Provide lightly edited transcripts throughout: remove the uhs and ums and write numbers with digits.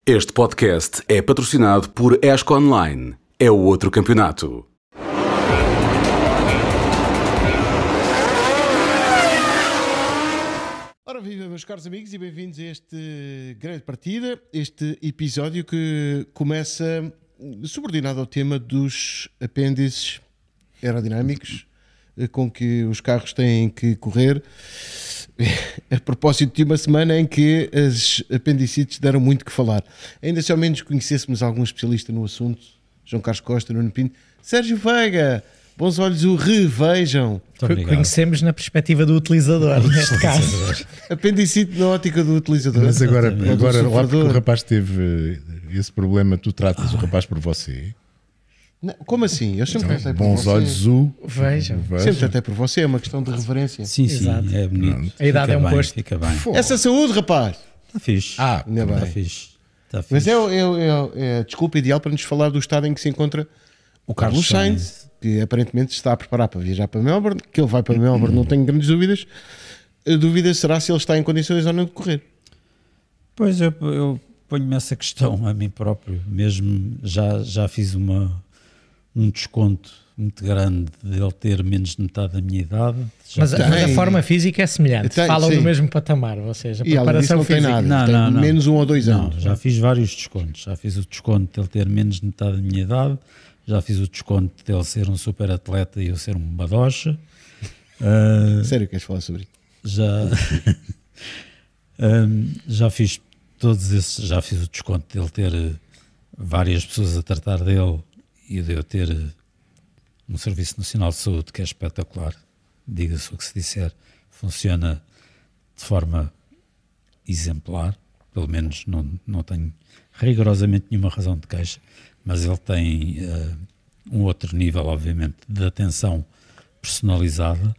Este podcast é patrocinado por ESCO Online. É o outro campeonato. Ora viva, meus caros amigos, e bem-vindos a este grande partida, este episódio que começa subordinado ao tema dos apêndices aerodinâmicos com que os carros têm que correr, a propósito de uma semana em que as apendicites deram muito que falar. Ainda se ao menos conhecêssemos algum especialista no assunto, João Carlos Costa, Nuno Pinto, Sérgio Veiga, bons olhos o revejam. Conhecemos na perspectiva do utilizador, neste caso. Apendicite na ótica do utilizador. Mas agora lá porque o rapaz teve esse problema, tu tratas o rapaz por você. Não, como assim? Eu sempre tratei por bons você. olhos Vejam. Sempre tratei por você, é uma questão de reverência. Sim, Exato. é bonito. Pronto. A idade Fica é um bem, posto. Fica bem. Essa saúde, rapaz! Está fixe. Ainda bem. Está fixe. Está fixe. Mas é a desculpa ideal para nos falar do estado em que se encontra o Carlos Sainz, que aparentemente se está a preparar para viajar para Melbourne, que ele vai para Melbourne, não tenho grandes dúvidas. A dúvida será se ele está em condições ou não de correr. Pois eu ponho-me essa questão a mim próprio. Mesmo já fiz um desconto muito grande de ele ter menos de metade da minha idade. Mas a forma física é semelhante. Falam sim. no mesmo patamar, ou seja, a E além disso preparação não tem física. nada, tem menos 1 ou 2 anos. Já fiz vários descontos. Já fiz o desconto de ele ter menos de metade da minha idade. Já fiz o desconto de ele ser um super atleta e eu ser um badocha. Sério, queres falar sobre isso? Já fiz todos esses. Já fiz o desconto de ele ter várias pessoas a tratar dele e de eu ter um Serviço Nacional de Saúde que é espetacular. Diga-se o que se disser, funciona de forma exemplar. Pelo menos não tenho rigorosamente nenhuma razão de queixa, mas ele tem um outro nível, obviamente, de atenção personalizada.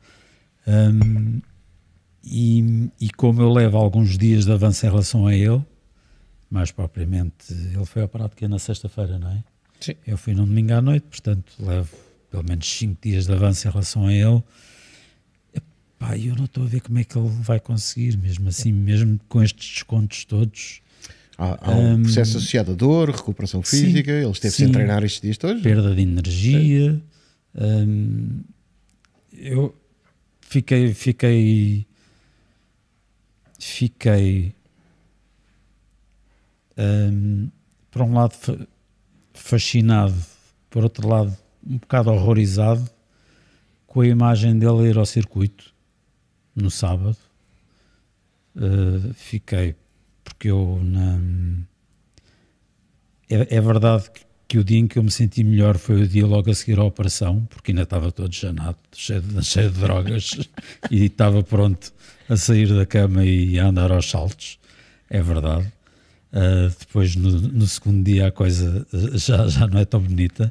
E como eu levo alguns dias de avanço em relação a ele, mais propriamente, ele foi operado que é na sexta-feira, não é? Sim. Eu fui num domingo à noite, portanto levo pelo menos 5 dias de avanço em relação a ele. Epá, eu não estou a ver como é que ele vai conseguir, mesmo assim, mesmo com estes descontos todos. Há um processo associado a dor, recuperação física, ele esteve sem treinar estes dias todos. Perda de energia. Eu fiquei por um lado fascinado, por outro lado um bocado horrorizado com a imagem dele a ir ao circuito no sábado. Fiquei, porque eu é verdade que o dia em que eu me senti melhor foi o dia logo a seguir à operação, porque ainda estava todo janado, cheio de drogas e estava pronto a sair da cama e a andar aos saltos, é verdade. Depois no segundo dia a coisa já não é tão bonita,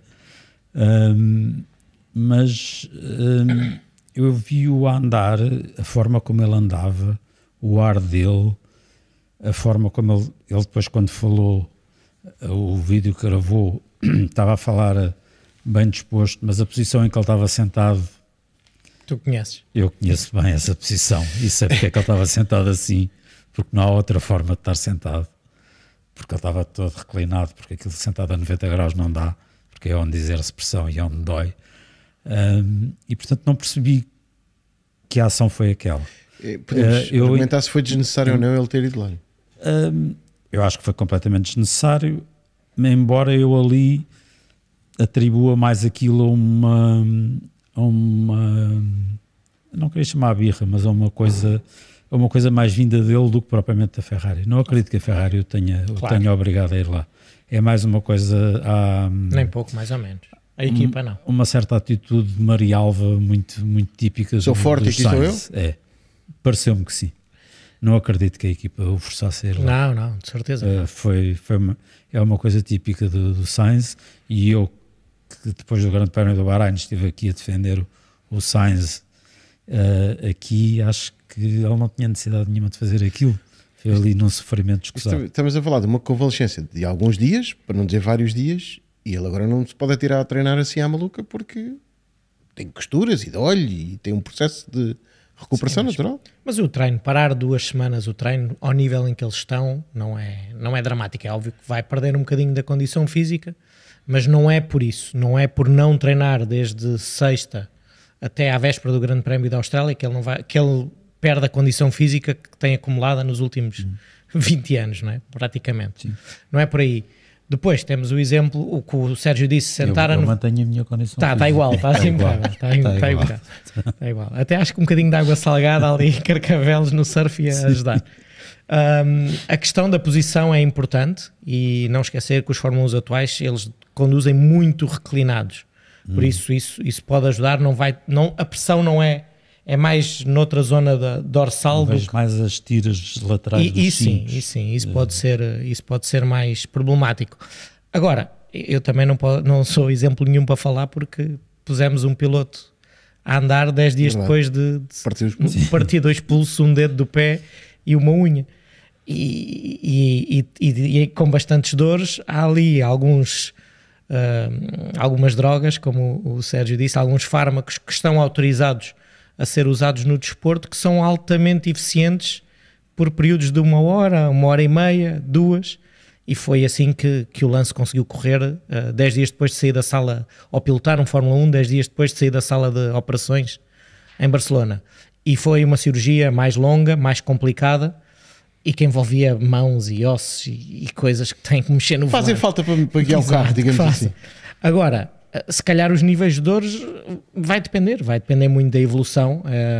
mas eu vi-o andar, a forma como ele andava, o ar dele, a forma como ele depois, quando falou, o vídeo que gravou, estava a falar bem disposto, mas a posição em que ele estava sentado, Tu conheces? eu conheço bem essa posição e sei porque é que ele estava sentado assim, porque não há outra forma de estar sentado, porque ele estava todo reclinado, porque aquilo sentado a 90 graus não dá, porque é onde exerce pressão e é onde dói. E portanto não percebi que a ação foi aquela. Podemos argumentar se foi desnecessário ou não ele ter ido lá. Eu acho que foi completamente desnecessário, embora eu ali atribua mais aquilo a uma não queria chamar a birra, mas a uma coisa mais vinda dele do que propriamente da Ferrari. Não acredito que a Ferrari o tenha obrigado a ir lá. É mais uma coisa Nem pouco, mais ou menos. A equipa não. Uma certa atitude de Marialva muito, muito típica. Sou forte, aqui sou eu? É, pareceu-me que sim. Não acredito que a equipa o forçasse a ir lá. Não, de certeza. É uma coisa típica do Sainz, e eu, que depois do Grande Prémio do Bahrein estive aqui a defender o Sainz, aqui acho que ele não tinha necessidade nenhuma de fazer aquilo. Foi ali num sofrimento escusado. Estamos a falar de uma convalescência de alguns dias, para não dizer vários dias, e ele agora não se pode atirar a treinar assim à maluca porque tem costuras e dói e tem um processo de recuperação natural. Mas o treino, parar 2 semanas o treino, ao nível em que eles estão, não é dramático. É óbvio que vai perder um bocadinho da condição física, mas não é por isso. Não é por não treinar desde sexta até à véspera do Grande Prémio da Austrália que ele perde a condição física que tem acumulada nos últimos 20 anos, não é? Praticamente. Sim. Não é por aí. Depois temos o exemplo, o que o Sérgio disse, sentar... Eu mantenho a minha condição física. Está igual, está igual. Até acho que um bocadinho de água salgada ali, carcavelos no surf ia ajudar. A questão da posição é importante e não esquecer que os Fórmula 1 atuais, eles conduzem muito reclinados. Por isso pode ajudar, a pressão não é mais noutra zona da dorsal. Vejo mais as tiras laterais dos cintos. Isso pode ser mais problemático. Agora, eu também não sou exemplo nenhum para falar, porque pusemos um piloto a andar 10 dias depois de partir 2 pulsos, um dedo do pé e uma unha. E com bastantes dores. Há ali algumas drogas, como o Sérgio disse, alguns fármacos que estão autorizados a ser usados no desporto, que são altamente eficientes por períodos de 1 hora, 1h30, 2, e foi assim que o Lance conseguiu correr 10 dias depois de sair da sala, ou pilotar um Fórmula 1, 10 dias depois de sair da sala de operações em Barcelona. E foi uma cirurgia mais longa, mais complicada, e que envolvia mãos e ossos e coisas que têm que mexer no volante. Fazem falta para guiar o carro, digamos assim. Agora, se calhar os níveis de dores vai depender muito da evolução,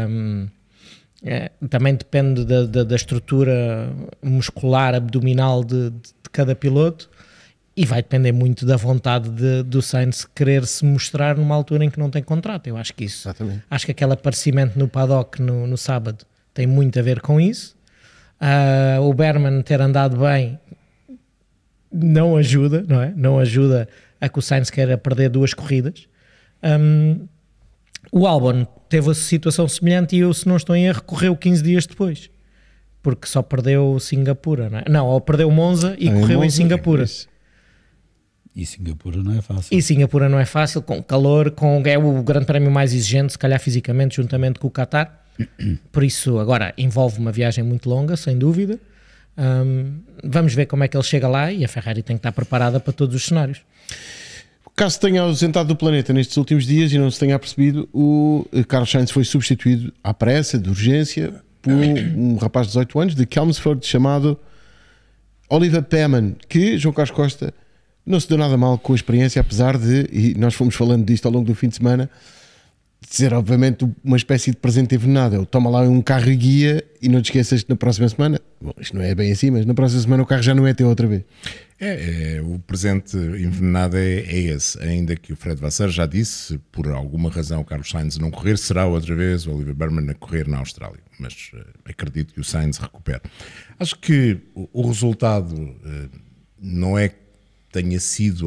também depende da estrutura muscular abdominal de cada piloto, e vai depender muito da vontade do Sainz querer se mostrar numa altura em que não tem contrato. Eu acho que isso, acho que aquele aparecimento no paddock no sábado tem muito a ver com isso. O Berman ter andado bem não ajuda, não é? Não ajuda a que o Sainz queira perder 2 corridas. O Albon teve a situação semelhante e eu, se não estou em erro, correu 15 dias depois, porque só perdeu Singapura, não é? Não, ou perdeu Monza e correu em Singapura. E Singapura não é fácil. E Singapura não é fácil, com calor, é o grande prémio mais exigente, se calhar fisicamente, juntamente com o Qatar. Por isso, agora, envolve uma viagem muito longa, sem dúvida. Vamos ver como é que ele chega lá, e a Ferrari tem que estar preparada para todos os cenários. Caso tenha ausentado do planeta nestes últimos dias e não se tenha apercebido, o Carlos Sainz foi substituído à pressa, de urgência, por um rapaz de 18 anos de Chelmsford chamado Oliver Behrman, que João Carlos Costa não se deu nada mal com a experiência, apesar de, e nós fomos falando disto ao longo do fim de semana, de ser obviamente uma espécie de presente envenenado. Toma lá um carro e guia e não te esqueças que na próxima semana, bom, isto não é bem assim, mas na próxima semana o carro já não é teu outra vez. O presente envenenado é esse, ainda que o Fred Vasseur já disse, por alguma razão o Carlos Sainz não correr, será outra vez o Oliver Behrman a correr na Austrália, mas acredito que o Sainz recupere. Acho que o resultado não é que tenha sido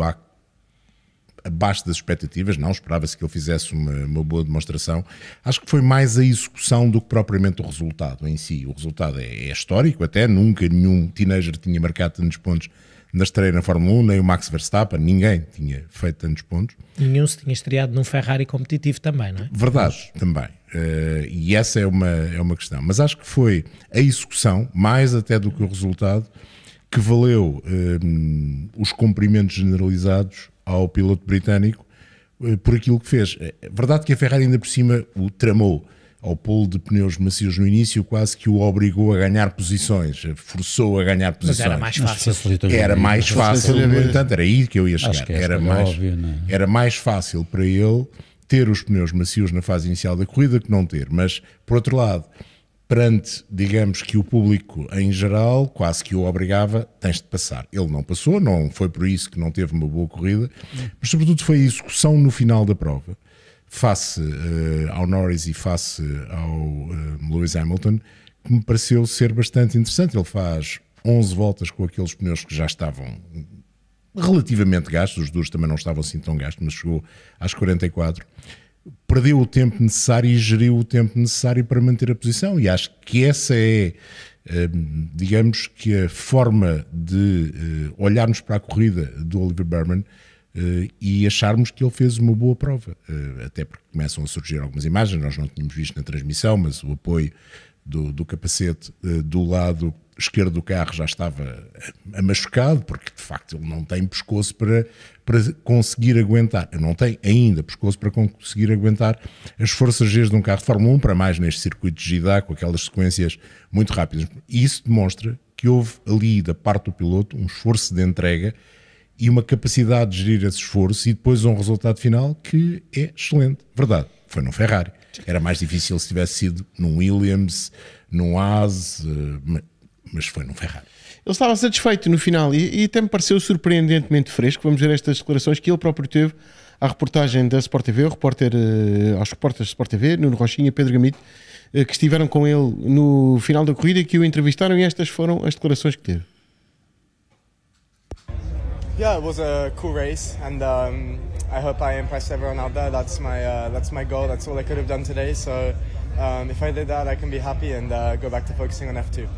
abaixo das expectativas, não, esperava-se que ele fizesse uma boa demonstração. Acho que foi mais a execução do que propriamente o resultado em si. O resultado é histórico, até nunca nenhum teenager tinha marcado tantos pontos na estreia na Fórmula 1, nem o Max Verstappen, ninguém tinha feito tantos pontos. Nenhum se tinha estreado num Ferrari competitivo também, não é? Verdade, também. E essa é uma questão. Mas acho que foi a execução, mais até do que o resultado, que valeu os cumprimentos generalizados ao piloto britânico por aquilo que fez. É verdade que a Ferrari ainda por cima o tramou ao polo de pneus macios no início, quase que o obrigou a ganhar posições, forçou a ganhar posições. Mas era mais fácil. Era mais fácil, no entanto, era aí que eu ia chegar. Óbvio, era mais fácil para ele ter os pneus macios na fase inicial da corrida que não ter. Mas, por outro lado, perante, digamos que o público em geral, quase que o obrigava, tens de passar. Ele não passou, não foi por isso que não teve uma boa corrida, mas sobretudo foi a execução no final da prova, face ao Norris e face ao Lewis Hamilton, que me pareceu ser bastante interessante. Ele faz 11 voltas com aqueles pneus que já estavam relativamente gastos, os duros também não estavam assim tão gastos, mas chegou às 44. Perdeu o tempo necessário e geriu o tempo necessário para manter a posição, e acho que essa é, digamos que a forma de olharmos para a corrida do Oliver Behrman e acharmos que ele fez uma boa prova, até porque começam a surgir algumas imagens, nós não tínhamos visto na transmissão, mas o apoio do capacete do lado esquerdo do carro já estava machucado, porque de facto ele não tem pescoço para conseguir aguentar, não tem ainda pescoço para conseguir aguentar as forças G de um carro de Fórmula 1, para mais neste circuito de Jeddah, com aquelas sequências muito rápidas. E isso demonstra que houve ali da parte do piloto um esforço de entrega e uma capacidade de gerir esse esforço e depois um resultado final que é excelente. Verdade, foi num Ferrari. Era mais difícil se tivesse sido num Williams, num Haas, mas foi num Ferrari. Ele estava satisfeito no final e até me pareceu surpreendentemente fresco. Vamos ver estas declarações que ele próprio teve à reportagem da Sport TV, aos repórteres da Sport TV, Nuno Rochinha e Pedro Gamito, que estiveram com ele no final da corrida e que o entrevistaram, e estas foram as declarações que teve. Yeah, it was a cool race, and I hope I impressed everyone out there. That's my goal. That's all I could have done today. So if I did that, I can be happy and go back to focusing on F2.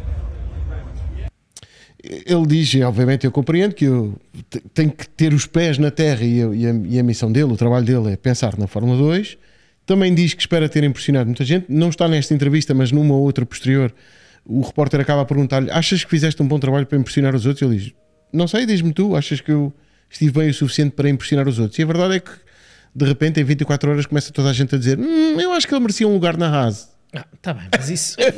Ele diz, e obviamente eu compreendo, que eu tenho que ter os pés na terra e a missão dele, o trabalho dele é pensar na Fórmula 2. Também diz que espera ter impressionado muita gente. Não está nesta entrevista, mas numa outra posterior, o repórter acaba a perguntar-lhe: achas que fizeste um bom trabalho para impressionar os outros? Ele diz: não sei, diz-me tu, achas que eu estive bem o suficiente para impressionar os outros? E a verdade é que de repente em 24 horas começa toda a gente a dizer: eu acho que ele merecia um lugar na Haas. Está bem, mas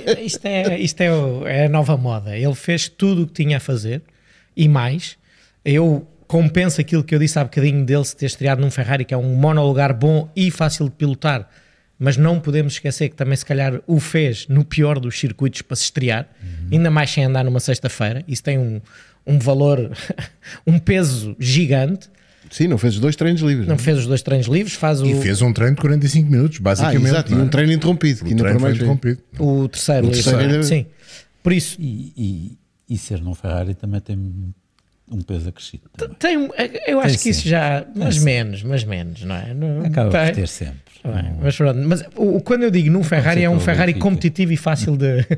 isto é a nova moda. Ele fez tudo o que tinha a fazer e mais. Eu compenso aquilo que eu disse há bocadinho dele se ter estreado num Ferrari, que é um monolugar bom e fácil de pilotar, mas não podemos esquecer que também se calhar o fez no pior dos circuitos para se estrear, ainda mais sem andar numa sexta-feira. Isso tem um valor, um peso gigante. Sim, não fez os 2 treinos livres. Não fez os 2 treinos livres, E fez um treino de 45 minutos, basicamente. Exato, e um treino interrompido. O treino foi interrompido. O terceiro livre. Sim. Por isso... E ser num Ferrari também tem um peso acrescido. Eu acho que sempre. isso já... Mas menos, não é? Não, acaba por ter sempre. Mas pronto, mas quando eu digo num Ferrari, é um Ferrari competitivo e fácil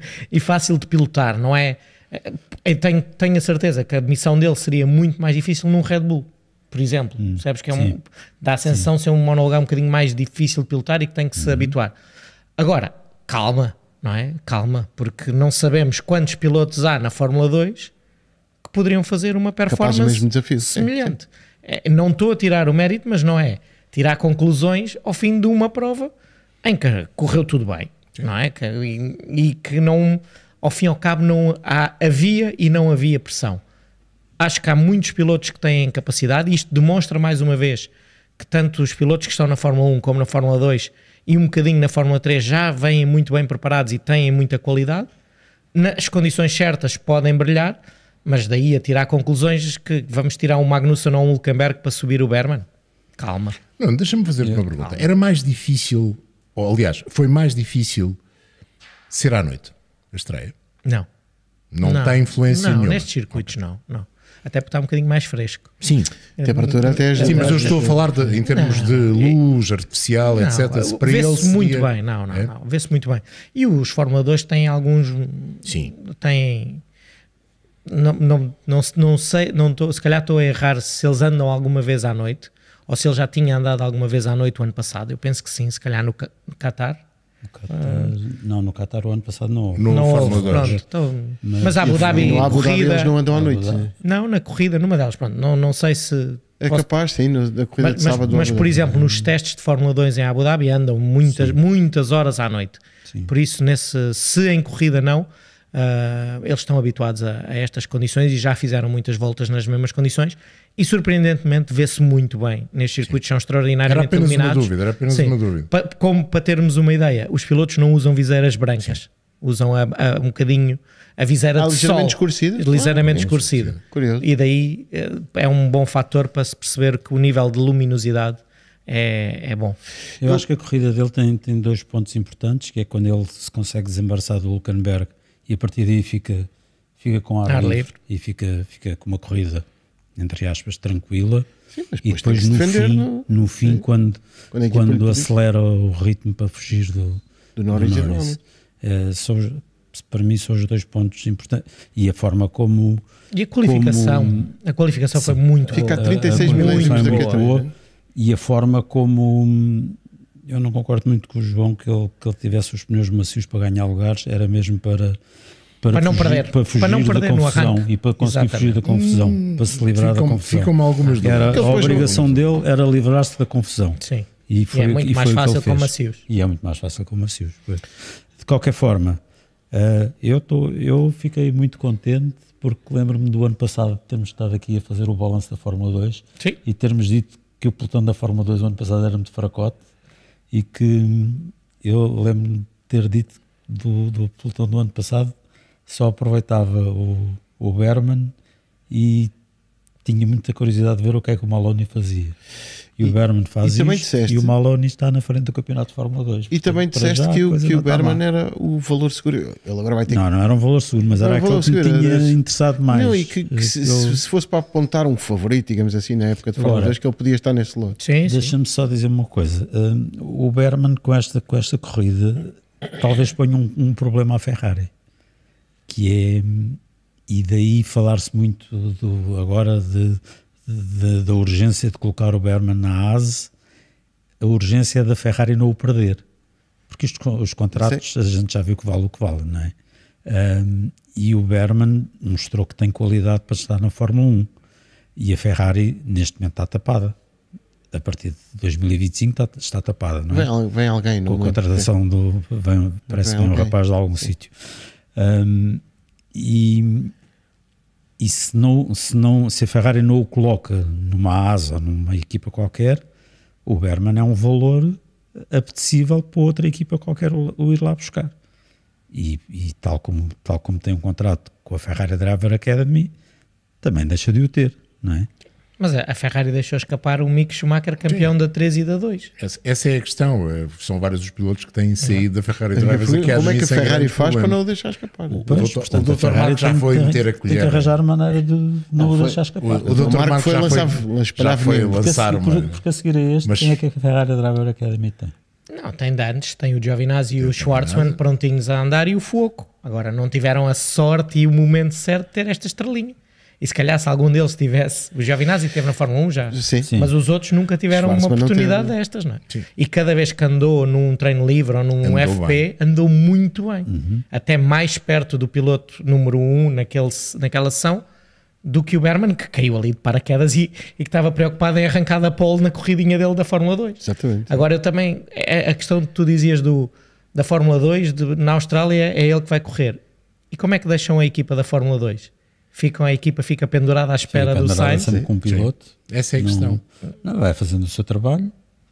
de pilotar, não é? Eu tenho a certeza que a missão dele seria muito mais difícil num Red Bull, por exemplo. Percebes que dá a sensação de ser um monolugar um bocadinho mais difícil de pilotar e que tem que se habituar. Agora, calma, não é? Calma, porque não sabemos quantos pilotos há na Fórmula 2 que poderiam fazer uma performance mesmo desafio. semelhante. Não estou a tirar o mérito, mas não é tirar conclusões ao fim de uma prova em que correu tudo bem, não é? E que não, ao fim e ao cabo, havia e não havia pressão. Acho que há muitos pilotos que têm capacidade e isto demonstra mais uma vez que tanto os pilotos que estão na Fórmula 1 como na Fórmula 2 e um bocadinho na Fórmula 3 já vêm muito bem preparados e têm muita qualidade. Nas condições certas podem brilhar, mas daí a tirar conclusões que vamos tirar um Magnussen ou um Hülkenberg para subir o Berman. Calma. Não, deixa-me fazer-te uma pergunta. Era mais difícil, ou aliás, foi mais difícil ser à noite, a estreia? Não. Não tem influência nenhuma? Não, nestes circuitos não. Até porque está um bocadinho mais fresco. Sim. A temperatura até Sim, mas eu estou a falar em termos de luz artificial, etc. Para vê-se muito bem. Não. Vê-se muito bem. E os Fórmula 2 têm alguns... Sim. Têm... Não sei, se calhar estou a errar se eles andam alguma vez à noite ou se ele já tinha andado alguma vez à noite o ano passado. Eu penso que sim, se calhar no Qatar. Não, no Qatar o ano passado não houve. Não houve, pronto. Mas a Abu Dhabi, no Abu Dhabi corrida... eles não andam à noite. Não, na corrida, numa delas, pronto. Não sei se... É capaz, sim, na corrida de sábado. Mas por exemplo, nos testes de Fórmula 2 em Abu Dhabi andam muitas horas à noite. Sim. Por isso, se em corrida não, eles estão habituados a estas condições e já fizeram muitas voltas nas mesmas condições e surpreendentemente vê-se muito bem nestes circuitos. São extraordinariamente iluminados. Era apenas uma dúvida. Como para termos uma ideia, os pilotos não usam viseiras brancas, usam um bocadinho a viseira de sol ligeiramente escurecida. E daí é um bom fator para se perceber que o nível de luminosidade é bom. Eu acho que a corrida dele tem 2 pontos importantes, que é quando ele se consegue desembaraçar do Hülkenberg e a partir daí fica com ar livre e fica com uma corrida, entre aspas, tranquila. Sim, mas e depois no fim quando acelera o ritmo para fugir do Norris. para mim são os 2 pontos importantes. E a forma como... E a qualificação foi muito Fica a boa. 36 a milésimos da muito Catarina. boa. E a forma como... Eu não concordo muito com o João que ele tivesse os pneus macios para ganhar lugares, era mesmo para não perder. para fugir Para não da perder no confusão arranque. e para conseguir fugir da confusão, para se livrar da confusão. Ficam-me algumas dúvidas. Era, a depois obrigação dele era livrar-se da confusão. Sim. E foi, é muito e mais foi o que fácil ele com fez. macios. E é muito mais fácil com macios. Pois. De qualquer forma, eu fiquei muito contente porque lembro-me do ano passado termos estado aqui a fazer o balanço da Fórmula 2 Sim. e termos dito que o pelotão da Fórmula 2 o ano passado era muito fracote e que eu lembro-me de ter dito do pelotão do ano passado só aproveitava o Berman e tinha muita curiosidade de ver o que é que o Maloney fazia. E o Berman faz também isto disseste- e o Maloney está na frente do campeonato de Fórmula 2. E também Portanto, para disseste já a que coisa o não está Berman má. era o valor seguro. Ele agora vai ter Não era um valor seguro, mas Não, era um valor aquele que me seguro, tinha era- interessado mais. Não, e que se fosse para apontar um favorito, digamos assim, na época de Fórmula Agora- 2, que ele podia estar nesse lote. Sim, sim. Deixa-me só dizer uma coisa. O Berman com esta corrida talvez ponha um problema à Ferrari, que é, e daí falar-se muito agora da urgência de colocar o Berman na ASE, a urgência é da Ferrari não o perder, porque os contratos a gente já viu que vale o que vale, não é? E o Berman mostrou que tem qualidade para estar na Fórmula 1 e a Ferrari neste momento está tapada. A partir de 2025 está tapada, não é? Vem alguém, não Com a lembro. contratação parece que vem um alguém. rapaz de algum sítio. E se a Ferrari não o coloca numa asa ou numa equipa qualquer, o Berman é um valor apetecível para outra equipa qualquer o ir lá buscar. E tal como tem um contrato com a Ferrari Driver Academy, também deixa de o ter, não é? Mas a Ferrari deixou escapar o Mick Schumacher, campeão da 3 e da 2. Essa é a questão. São vários os pilotos que têm saído da Ferrari Drivers Academy. Como é que a sem Ferrari grande faz problema. para não o deixar escapar? O Portanto, a Dr. Ferrari Marco já tem foi que- meter a Tem que colher. arranjar maneira de não o deixar escapar. O Dr. Marco Marco foi já lançar- foi espalhar já foi veneno. lançar uma... Porque a seguir a este, Mas- quem é que a Ferrari Driver Academy tem? Não, tem de antes, tem o Giovinazzi e o Schwartzman prontinhos a andar e o Foco. Agora não tiveram a sorte e o momento certo de ter esta estrelinha. E se calhar se algum deles tivesse, o Giovinazzi esteve na Fórmula 1 já, Sim. mas os outros nunca tiveram uma Schwartzman não oportunidade teve. destas, não é? Sim. E cada vez que andou num treino livre ou num Andou FP, bem. andou muito bem. Até mais perto do piloto número 1 naquela sessão do que o Berman, que caiu ali de paraquedas e que estava preocupado em arrancar da pole na corridinha dele da Fórmula 2. Exatamente. Agora eu também, a questão que tu dizias da Fórmula 2, na Austrália é ele que vai correr. E como é que deixam a equipa da Fórmula 2? A equipa fica pendurada à espera do Andar Sainz? sempre com um piloto. Essa é a questão. Não, vai fazendo o seu trabalho,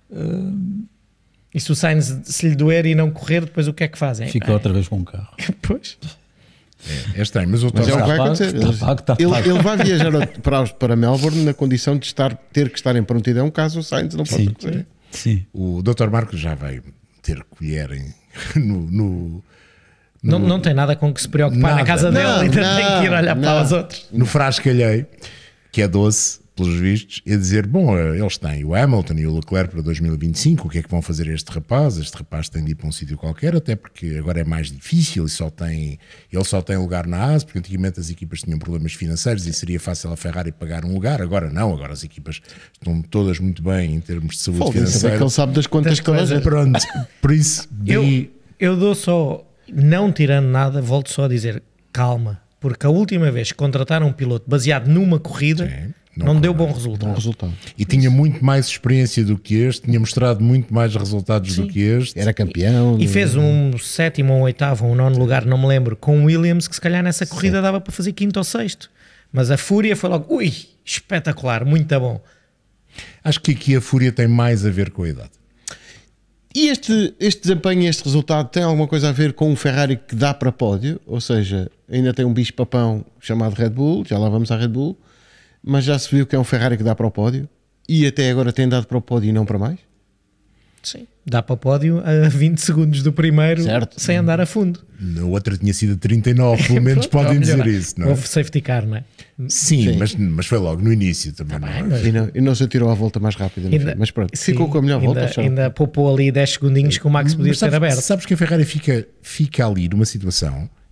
E se o Sainz se lhe doer e não correr, depois o que é que fazem? fica outra vez com o carro. Pois. É estranho, mas o Mas é o que vai pago, acontecer. está pago, está Ele, pago. ele vai viajar para Melbourne na condição de ter que estar em prontidão caso o Sainz não possa Sim, correr. sim. O Dr. Marcos já vai ter colher no Não tem nada com que se preocupar na Nada. casa dele, Não, ainda tem que ir olhar não. para os outros. no frasco alheio, que é doce, pelos vistos, e a dizer, bom, eles têm o Hamilton e o Leclerc para 2025, o que é que vão fazer a este rapaz? Este rapaz tem de ir para um sítio qualquer, até porque agora é mais difícil e ele só tem lugar na ASE, porque antigamente as equipas tinham problemas financeiros e seria fácil a Ferrari pagar um lugar, agora não, agora as equipas estão todas muito bem em termos de saúde Foda-se, é financeira. que ele sabe das contas Das que ela coisas. gera. Pronto, por isso, Eu dou só, não tirando nada, volto só a dizer calma, porque a última vez que contrataram um piloto baseado numa corrida Sim, não não deu correu. bom resultado. Um resultado. e tinha muito mais experiência do que este, tinha mostrado muito mais resultados do que este. Era campeão. E fez um 7º, um 8º, um 9º lugar, não me lembro, com o Williams, que se calhar nessa corrida dava para fazer 5º ou 6º. Mas a Fúria foi logo, ui, espetacular, muito bom. Acho que aqui a fúria tem mais a ver com a idade. E este desempenho e este resultado tem alguma coisa a ver com o Ferrari que dá para pódio? Ou seja, ainda tem um bicho-papão chamado Red Bull, já lá vamos à Red Bull, mas já se viu que é um Ferrari que dá para o pódio e até agora tem dado para o pódio e não para mais? Sim. Dá para o pódio a 20 segundos do primeiro, Certo. sem andar a fundo. Na outra tinha sido a 39, pelo menos Pronto, podem ou dizer melhor, isso, não é? Houve safety car, não é? Sim, mas foi logo no início também. não é? mas- E não se atirou à volta mais rápida, no fim. Mas pronto, ficou sim, com a melhor volta. ainda, só. ainda poupou ali 10 segundinhos que o Max podia Mas ter aberto. sabes que a Ferrari fica ali numa situação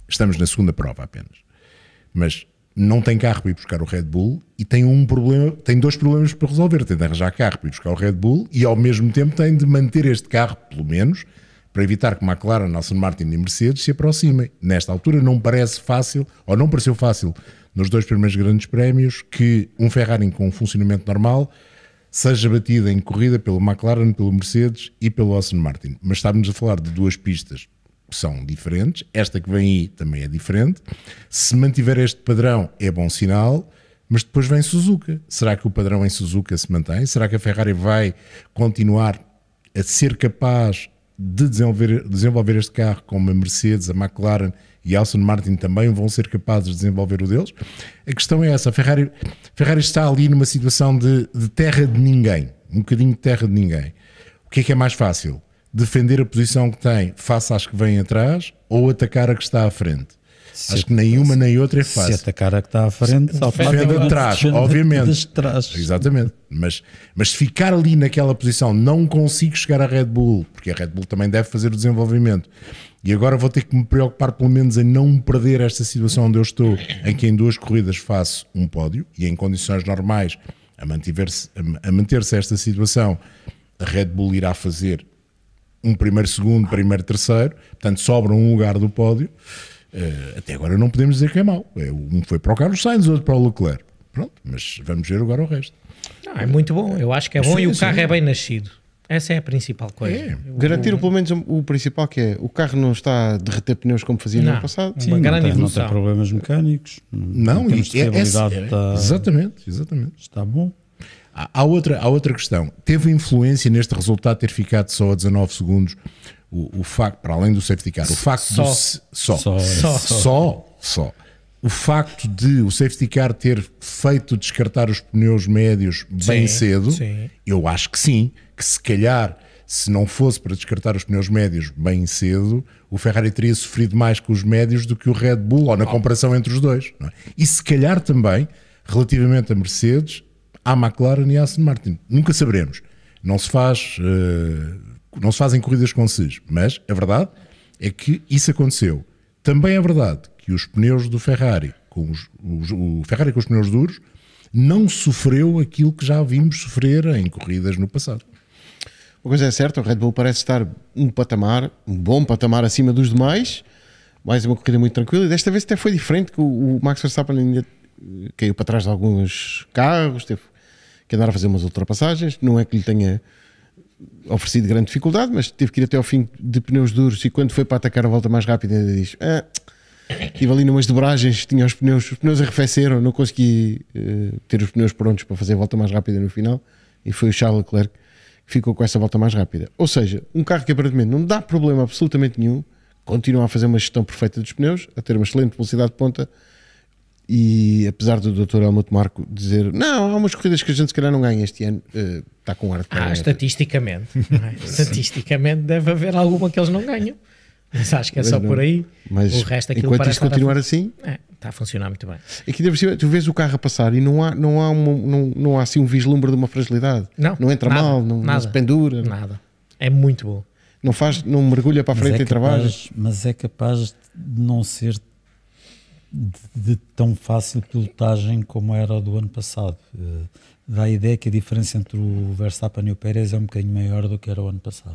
Estamos na segunda prova apenas. Mas não tem carro para ir buscar o Red Bull e tem dois problemas para resolver. Tem de arranjar carro para ir buscar o Red Bull e ao mesmo tempo tem de manter este carro, pelo menos, para evitar que McLaren, Aston Martin e Mercedes se aproximem. Nesta altura não parece fácil, ou não pareceu fácil, nos dois primeiros grandes prémios, que um Ferrari com um funcionamento normal seja batido em corrida pelo McLaren, pelo Mercedes e pelo Aston Martin. Mas estávamos a falar de duas pistas que são diferentes. Esta que vem aí também é diferente. Se mantiver este padrão é bom sinal, mas depois vem Suzuka. Será que o padrão em Suzuka se mantém? Será que a Ferrari vai continuar a ser capaz de desenvolver este carro como a Mercedes, a McLaren e a Aston Martin também vão ser capazes de desenvolver o deles? A questão é essa, a Ferrari está ali numa situação de terra de ninguém, um bocadinho de terra de ninguém. O que é mais fácil? Defender a posição que tem face às que vêm atrás ou atacar a que está à frente? Acho que nem uma nem outra é fácil. Se atacar a que está à frente, defende de trás, obviamente. De trás. Exatamente. Mas se ficar ali naquela posição, não consigo chegar à Red Bull, porque a Red Bull também deve fazer o desenvolvimento. E agora vou ter que me preocupar pelo menos em não perder esta situação onde eu estou, em que em 2 corridas faço um pódio e em condições normais a manter-se esta situação, a Red Bull irá fazer um primeiro, segundo, primeiro, terceiro, portanto sobra um lugar do pódio. Até agora não podemos dizer que é mau. Um foi para o Carlos Sainz, outro para o Leclerc. Pronto, mas vamos ver agora o resto. Não, é muito bom, eu acho que é bom, sim, e o carro é bem nascido. Essa é a principal coisa. Garantir pelo menos o principal, que é o carro não está a derreter pneus como fazia no ano passado. Sim, não tem problemas mecânicos. Não, exatamente. Está bom. Há outra questão. Teve influência neste resultado ter ficado só a 19 segundos o facto, para além do safety car, o facto o facto de o safety car ter feito descartar os pneus médios bem cedo, eu acho que sim, que se calhar, se não fosse para descartar os pneus médios bem cedo, o Ferrari teria sofrido mais com os médios do que o Red Bull, ou na comparação entre os dois. Não é? E se calhar também, relativamente a Mercedes, à McLaren e à Aston Martin. Nunca saberemos. Não se fazem corridas com SIS, mas a verdade é que isso aconteceu. Também é verdade que os pneus do Ferrari, o Ferrari com os pneus duros, não sofreu aquilo que já vimos sofrer em corridas no passado. Uma coisa é certa, o Red Bull parece estar um bom patamar acima dos demais, mais uma corrida muito tranquila, e desta vez até foi diferente, que o Max Verstappen ainda caiu para trás de alguns carros, teve que andar a fazer umas ultrapassagens, não é que lhe tenha oferecido grande dificuldade, mas teve que ir até ao fim de pneus duros, e quando foi para atacar a volta mais rápida ainda diz, estive ali numas dobragens, tinha os pneus arrefeceram, não consegui ter os pneus prontos para fazer a volta mais rápida no final, e foi o Charles Leclerc que ficou com essa volta mais rápida. Ou seja, um carro que aparentemente não dá problema absolutamente nenhum, continua a fazer uma gestão perfeita dos pneus, a ter uma excelente velocidade de ponta, e apesar do Dr. Helmut Marko dizer, não, há umas corridas que a gente se calhar não ganha este ano, está com ar de ganhar. Estatisticamente, estatisticamente deve haver alguma que eles não ganham, mas acho que é só por aí. Mas o resto, aquilo enquanto isto continuar assim, está a funcionar muito bem. Aqui tu vês o carro a passar e não há assim um vislumbre de uma fragilidade, não entra nada, mal, não se pendura, nada, é muito bom, não mergulha para a frente em trabalho, mas é capaz de não ser de tão fácil pilotagem como era o do ano passado. Dá a ideia que a diferença entre o Verstappen e o Pérez é um bocadinho maior do que era o ano passado.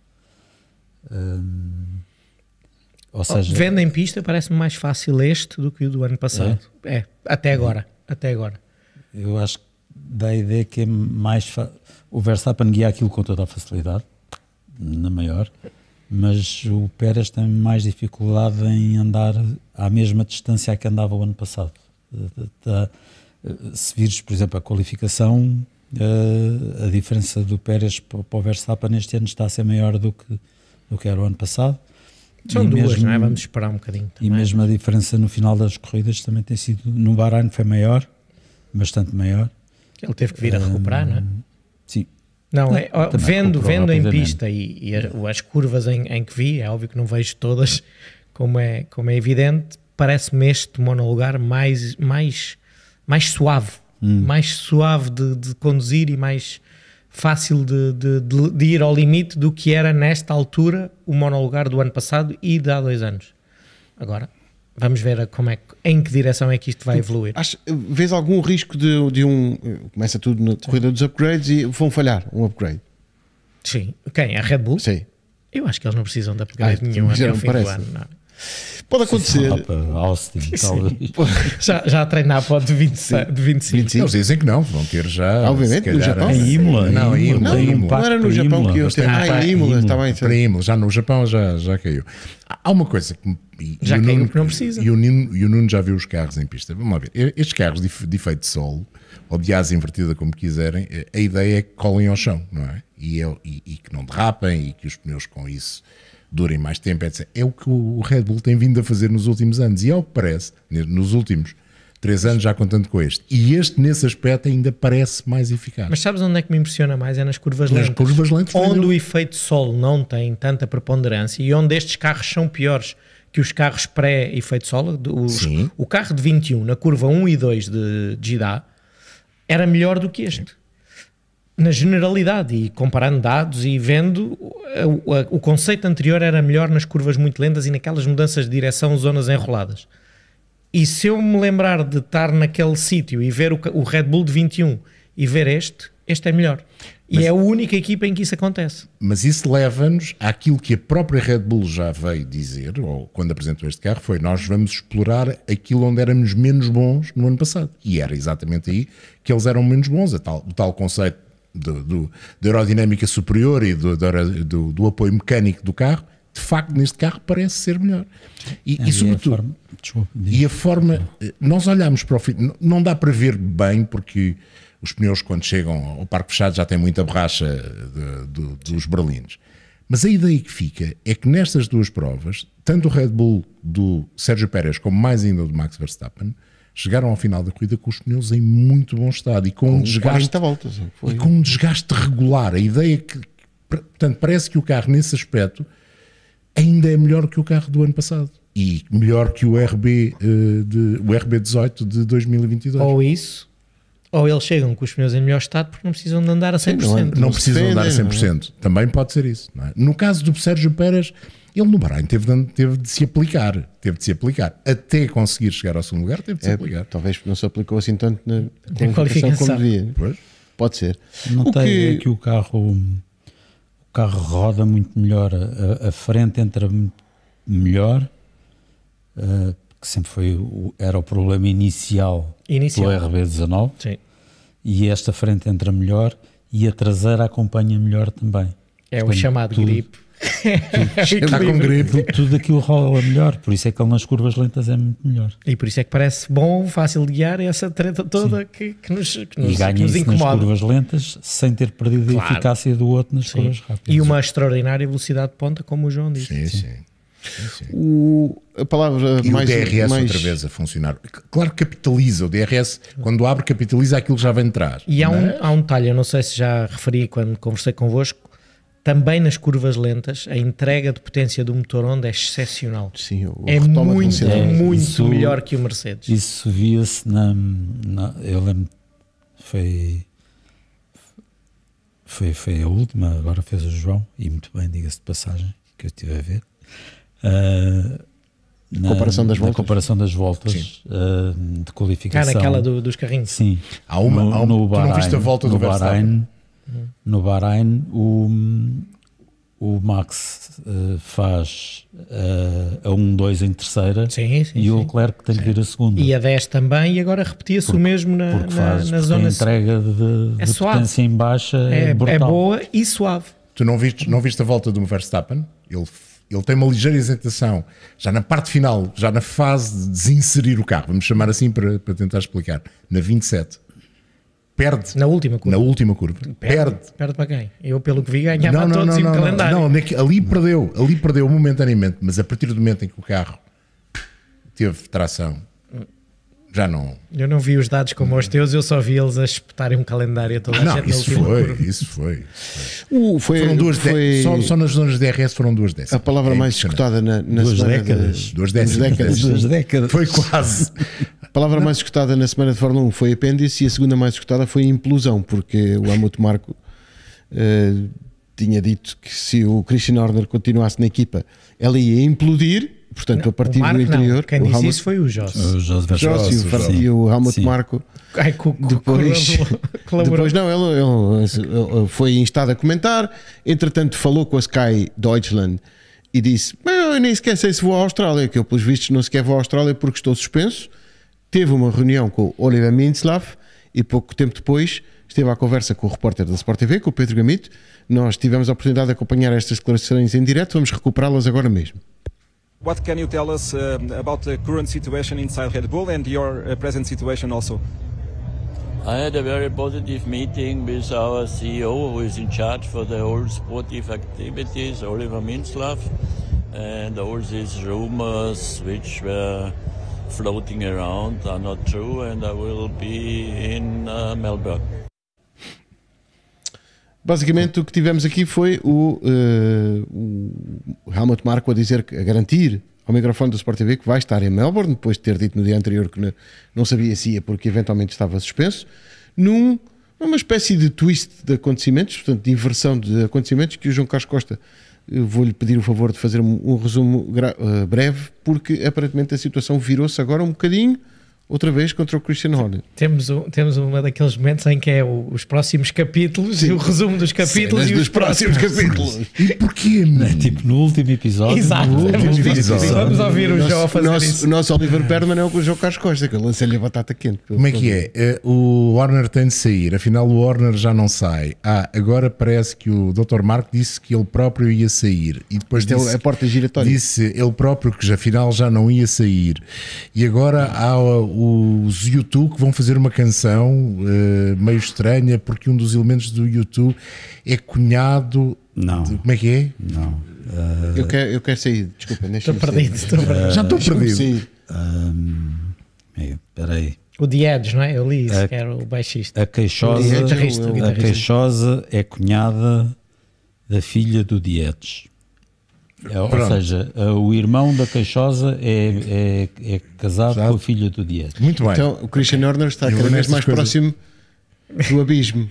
Ou seja, vendo em pista parece-me mais fácil este do que o do ano passado. Até agora. Eu acho que dá a ideia que é mais o Verstappen guia aquilo com toda a facilidade, na maior, mas o Pérez tem mais dificuldade em andar à mesma distância que andava o ano passado. Se vires, por exemplo, a qualificação, a diferença do Pérez para o Verstappen este ano está a ser maior do que era o ano passado. São duas, não é? Vamos esperar um bocadinho também. E mesmo a diferença no final das corridas também tem sido, no Bahrein foi maior, bastante maior. Ele teve que vir a recuperar, não é? Sim. Não, vendo em pista e as curvas em que vi, é óbvio que não vejo todas, como é evidente, parece-me este monolugar mais suave, mais suave de conduzir e mais fácil de ir ao limite do que era nesta altura o monolugar do ano passado e de há 2 anos. Agora, Vamos ver em que direção é que isto vai evoluir. Vês algum risco de um... Começa tudo na corrida dos upgrades e vão falhar um upgrade? Sim. Quem? A Red Bull? Sim. Eu acho que eles não precisam de upgrade nenhum até o fim do ano. Não. Pode acontecer. Austin, talvez. Já a treinar para o de 25. Eles dizem que não, vão ter já. Obviamente, no Japão. Em Imola. Não, em Imola. Não era no Japão que eu tenho. Em Imola, está bem. Para Imola, já no Japão já caiu. Há uma coisa que. Já caiu porque não precisa. E o Nuno já viu os carros em pista. Vamos lá ver. Estes carros de efeito de solo, ou de asa invertida, como quiserem, a ideia é que colhem ao chão, não é? E que não derrapem e que os pneus com isso durem mais tempo, etc. É o que o Red Bull tem vindo a fazer nos últimos anos. E ao que parece, nos últimos 3 anos já contando com este. E este, nesse aspecto, ainda parece mais eficaz. Mas sabes onde é que me impressiona mais? É nas curvas lentas. Nas curvas lentas. Onde o efeito solo não tem tanta preponderância e onde estes carros são piores que os carros pré-efeito solo. O carro de 21 na curva 1 e 2 de Jeddah era melhor do que este. Sim. Na generalidade, e comparando dados e vendo, o conceito anterior era melhor nas curvas muito lentas e naquelas mudanças de direção, zonas enroladas. E se eu me lembrar de estar naquele sítio e ver o Red Bull de 21 e ver este é melhor. E é a única equipa em que isso acontece. Mas isso leva-nos àquilo que a própria Red Bull já veio dizer, ou quando apresentou este carro, foi: nós vamos explorar aquilo onde éramos menos bons no ano passado. E era exatamente aí que eles eram menos bons, o tal conceito da aerodinâmica superior e do apoio mecânico do carro. De facto, neste carro parece ser melhor. E sobretudo, a forma, nós olhamos para o fim, não dá para ver bem, porque os pneus, quando chegam ao parque fechado, já têm muita borracha dos berlindes. Mas a ideia que fica é que nestas duas provas, tanto o Red Bull do Sérgio Pérez como mais ainda o do Max Verstappen, chegaram ao final da corrida com os pneus em muito bom estado e com um desgaste, voltas, e com um desgaste regular. A ideia é que, portanto, parece que o carro nesse aspecto ainda é melhor que o carro do ano passado e melhor que o RB18 de 2022. Ou isso, ou eles chegam com os pneus em melhor estado porque não precisam de andar a 100%. Não precisam de andar a 100%. Também pode ser isso. Não é? No caso do Sérgio Pérez, ele no Bahrein teve de se aplicar. Até conseguir chegar ao segundo lugar, teve de se aplicar. Talvez não se aplicou assim tanto na qualificação como devia. Pois. Pode ser. Notei que o carro roda muito melhor, a frente entra melhor, que sempre era o problema inicial. do RB19. Sim. E esta frente entra melhor e a traseira acompanha melhor também. É o chamado grip. Está com gripe. Tudo aquilo rola melhor, por isso é que ele nas curvas lentas é muito melhor. E por isso é que parece bom, fácil de guiar, essa treta toda que nos incomoda. Nas curvas lentas sem ter perdido a eficácia do outro nas curvas rápidas. E uma extraordinária velocidade de ponta, como o João disse. Sim. A palavra e mais, o DRS mais... outra vez a funcionar. Claro que capitaliza, o DRS quando abre capitaliza aquilo que já vem de trás. E há um detalhe, eu não sei se já referi quando conversei convosco, também nas curvas lentas a entrega de potência do motor Honda é excepcional. Sim, é muito melhor que o Mercedes. Isso via-se eu lembro, foi a última, agora fez o João, e muito bem, diga-se de passagem, que eu estive a ver. Na comparação das voltas de qualificação. Naquela dos carrinhos. Sim. Há uma no Bahrein, tu não viste a volta do Verstappen? No Bahrein, o Max faz a 1-2 em terceira e o Leclerc tem que vir a segunda. E a 10 também, e agora repetia-se o mesmo na zona. A entrega de potência em baixa é brutal. É boa e suave. Tu não viste a volta do Verstappen? Ele tem uma ligeira hesitação, já na parte final, já na fase de desinserir o carro, vamos chamar assim para tentar explicar, na 27. Perde. Na última curva. Perde. Perde para quem? Eu, pelo que vi, ganhava todos em calendário. Não, ali perdeu momentaneamente, mas a partir do momento em que o carro teve tração, já não... Eu não vi os dados como os teus, eu só vi eles a espetarem um calendário a toda a gente. Isso foi. Foram duas só nas zonas de DRS foram 2 décimas. A palavra mais escutada na semana... 2 décadas. Foi quase... A palavra mais escutada na semana de Fórmula 1 foi apêndice e a segunda mais escutada foi implosão, porque o Helmut Marko tinha dito que se o Christian Horner continuasse na equipa, ela ia implodir, portanto, a partir O Marco, do interior, não. Quem o disse Helmut isso foi o Joss. O José Joss e o Helmut Sim. Marko. Ai, Depois, colaborou. depois não, ele foi instado a comentar. Entretanto, falou com a Sky Deutschland e disse: eu nem sequer sei se vou à Austrália, que eu, pelos vistos, não sequer vou à Austrália porque estou suspenso. Teve uma reunião com o Oliver Mintzlaff e pouco tempo depois esteve à conversa com o repórter da Sport TV, com o Pedro Gamito. Nós tivemos a oportunidade de acompanhar estas declarações em direto, vamos recuperá-las agora mesmo. What can you tell us about the current situation inside Red Bull and your present situation also? I had a very positive meeting with our CEO, who is in charge for the whole sportive activities, Oliver Mintzlaff, and all these rumors which were floating around are not true, and I will be in Melbourne. Basicamente, o que tivemos aqui foi o Helmut Marko a garantir ao microfone do Sport TV que vai estar em Melbourne, depois de ter dito no dia anterior que não sabia se ia porque eventualmente estava suspenso, numa espécie de twist de acontecimentos, portanto, de inversão de acontecimentos, que o João Carlos Costa, vou-lhe pedir o favor de fazer um resumo breve, porque aparentemente a situação virou-se agora um bocadinho outra vez contra o Christian Horner. Temos uma daqueles momentos em que é os próximos capítulos e o resumo dos capítulos Cenas e dos os próximos capítulos. E porquê, mano? Tipo no último episódio. Exato. no último Vamos ouvir o João a fazer isso. O nosso Oliver Berman é o João Carlos Costa, que eu lancei-lhe a batata quente. Como é que é? O Horner tem de sair, afinal o Horner já não sai. Agora parece que o Dr. Marco disse que ele próprio ia sair. E depois Isto disse, é a porta giratória. disse ele próprio que afinal já não ia sair. E agora há os YouTube que vão fazer uma canção meio estranha, porque um dos elementos do YouTube é cunhado. Não. Como é que é? Não. Eu quero sair, desculpa. Estou perdido. Já estou perdido. Sim. Espera aí. O The Edge, não é? Eu li isso, que era o baixista. A Queixosa, O guitarrista, o a guitarrista. Queixosa é cunhada da filha do Dietes. Ou seja, o irmão da Queixosa é casado com a filha do Dietes. Muito bem. Então o Christian Horner está Eu cada vez nestas mais coisas- próximo do abismo,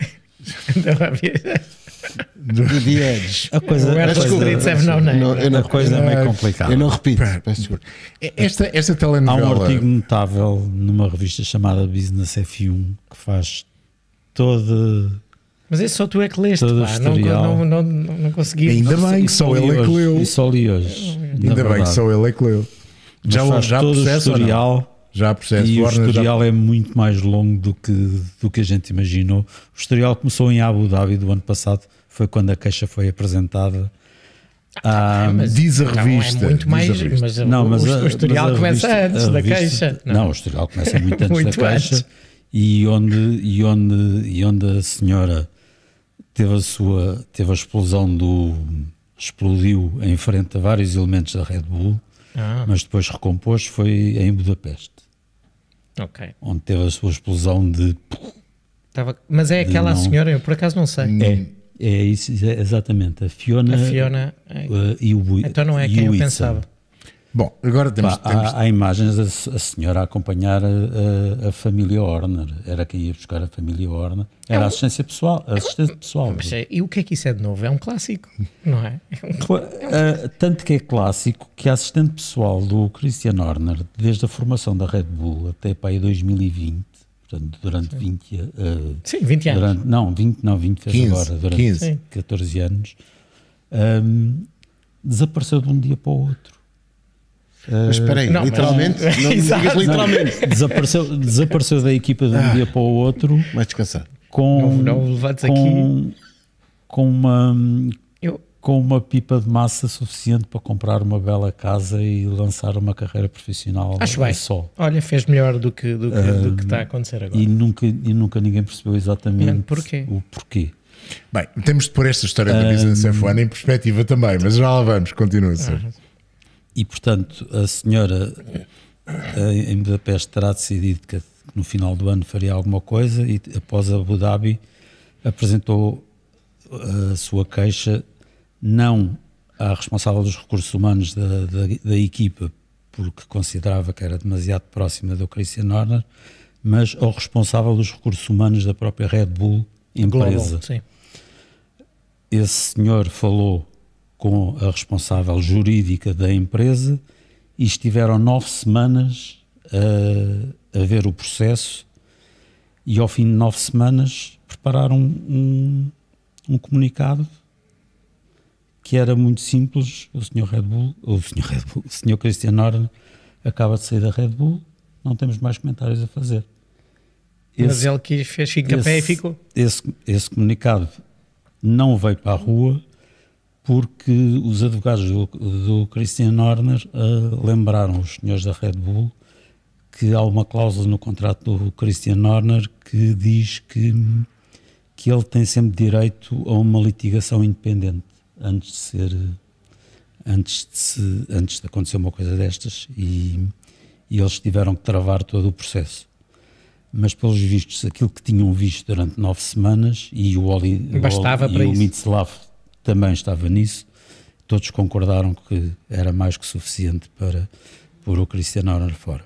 do The Edge. A coisa, O a Errol coisa, Street have no name. Não, eu não- a coisa é meio complicada. Eu não repito. Pá, Peço desculpa. Esta Há um telenovela. artigo notável numa revista chamada Business F1 que faz todo. Mas esse só tu é que leste, Todo o pá. Não, historial. não consegui. Ainda bem que só ele é que leu. E só li hoje. Ainda bem que só ele é que leu. Mas Já faz já todo o processo ou não? historial. Já processo. E o Warner já- historial é muito mais longo do que a gente imaginou. O historial começou em Abu Dhabi do ano passado, foi quando a queixa foi apresentada. Diz a Então, revista. é muito diz mais. a revista. Mas, Não, mas o historial mas a começa revista- antes a da revista- queixa. Não, o historial começa muito antes Muito da queixa. antes. E onde a senhora teve a explosão explodiu em frente a vários elementos da Red Bull, mas depois recompôs foi em Budapeste, Ok. onde teve a sua explosão de... Mas é aquela Não. senhora, eu por acaso não sei. É isso, exatamente. A Fiona, A Fiona. e o Então não é e quem o eu Itzel. pensava. Bom, agora temos. Há imagens da a senhora a acompanhar a família Horner. Era quem ia buscar a família Horner. Era assistente pessoal. Mas e o que é que isso é de novo? É um clássico, não é? Tanto que é clássico que a assistente pessoal do Christian Horner, desde a formação da Red Bull até para aí 2020, portanto, durante 20 Sim, 20 anos. Durante, 20 fez 15, agora, durante 15. 14 anos, desapareceu de um dia para o outro. Mas espera aí, Não, mas- literalmente, não me Exato. digas literalmente. Desapareceu da equipa de um dia para o outro Mais descansado. com, Não levantes com Eu- uma pipa de massa suficiente para comprar uma bela casa e lançar uma carreira profissional Acho bem. só. Olha, fez melhor do que está a acontecer agora. E nunca ninguém percebeu exatamente Mas porquê? o porquê. Bem, temos de pôr esta história da Business F1 em perspectiva também, mas já lá vamos, continua a ser. E, portanto, a senhora em Budapeste terá decidido que no final do ano faria alguma coisa e, após Abu Dhabi, apresentou a sua queixa não à responsável dos recursos humanos da equipa, porque considerava que era demasiado próxima do Christian Horner, mas ao responsável dos recursos humanos da própria Red Bull empresa. Global, sim. Esse senhor falou com a responsável jurídica da empresa e estiveram 9 semanas a ver o processo, e ao fim de 9 semanas prepararam um comunicado que era muito simples. O Sr. Christian Horner acaba de sair da Red Bull, não temos mais comentários a fazer. Mas ele que fez fincapé e ficou. Esse comunicado não veio para a rua porque os advogados do Christian Horner lembraram os senhores da Red Bull que há uma cláusula no contrato do Christian Horner que diz que ele tem sempre direito a uma litigação independente antes de acontecer uma coisa destas, e eles tiveram que travar todo o processo. Mas pelos vistos, aquilo que tinham visto durante 9 semanas, e o Mstislav também estava nisso, todos concordaram que era mais que suficiente para pôr o Christian Horner fora.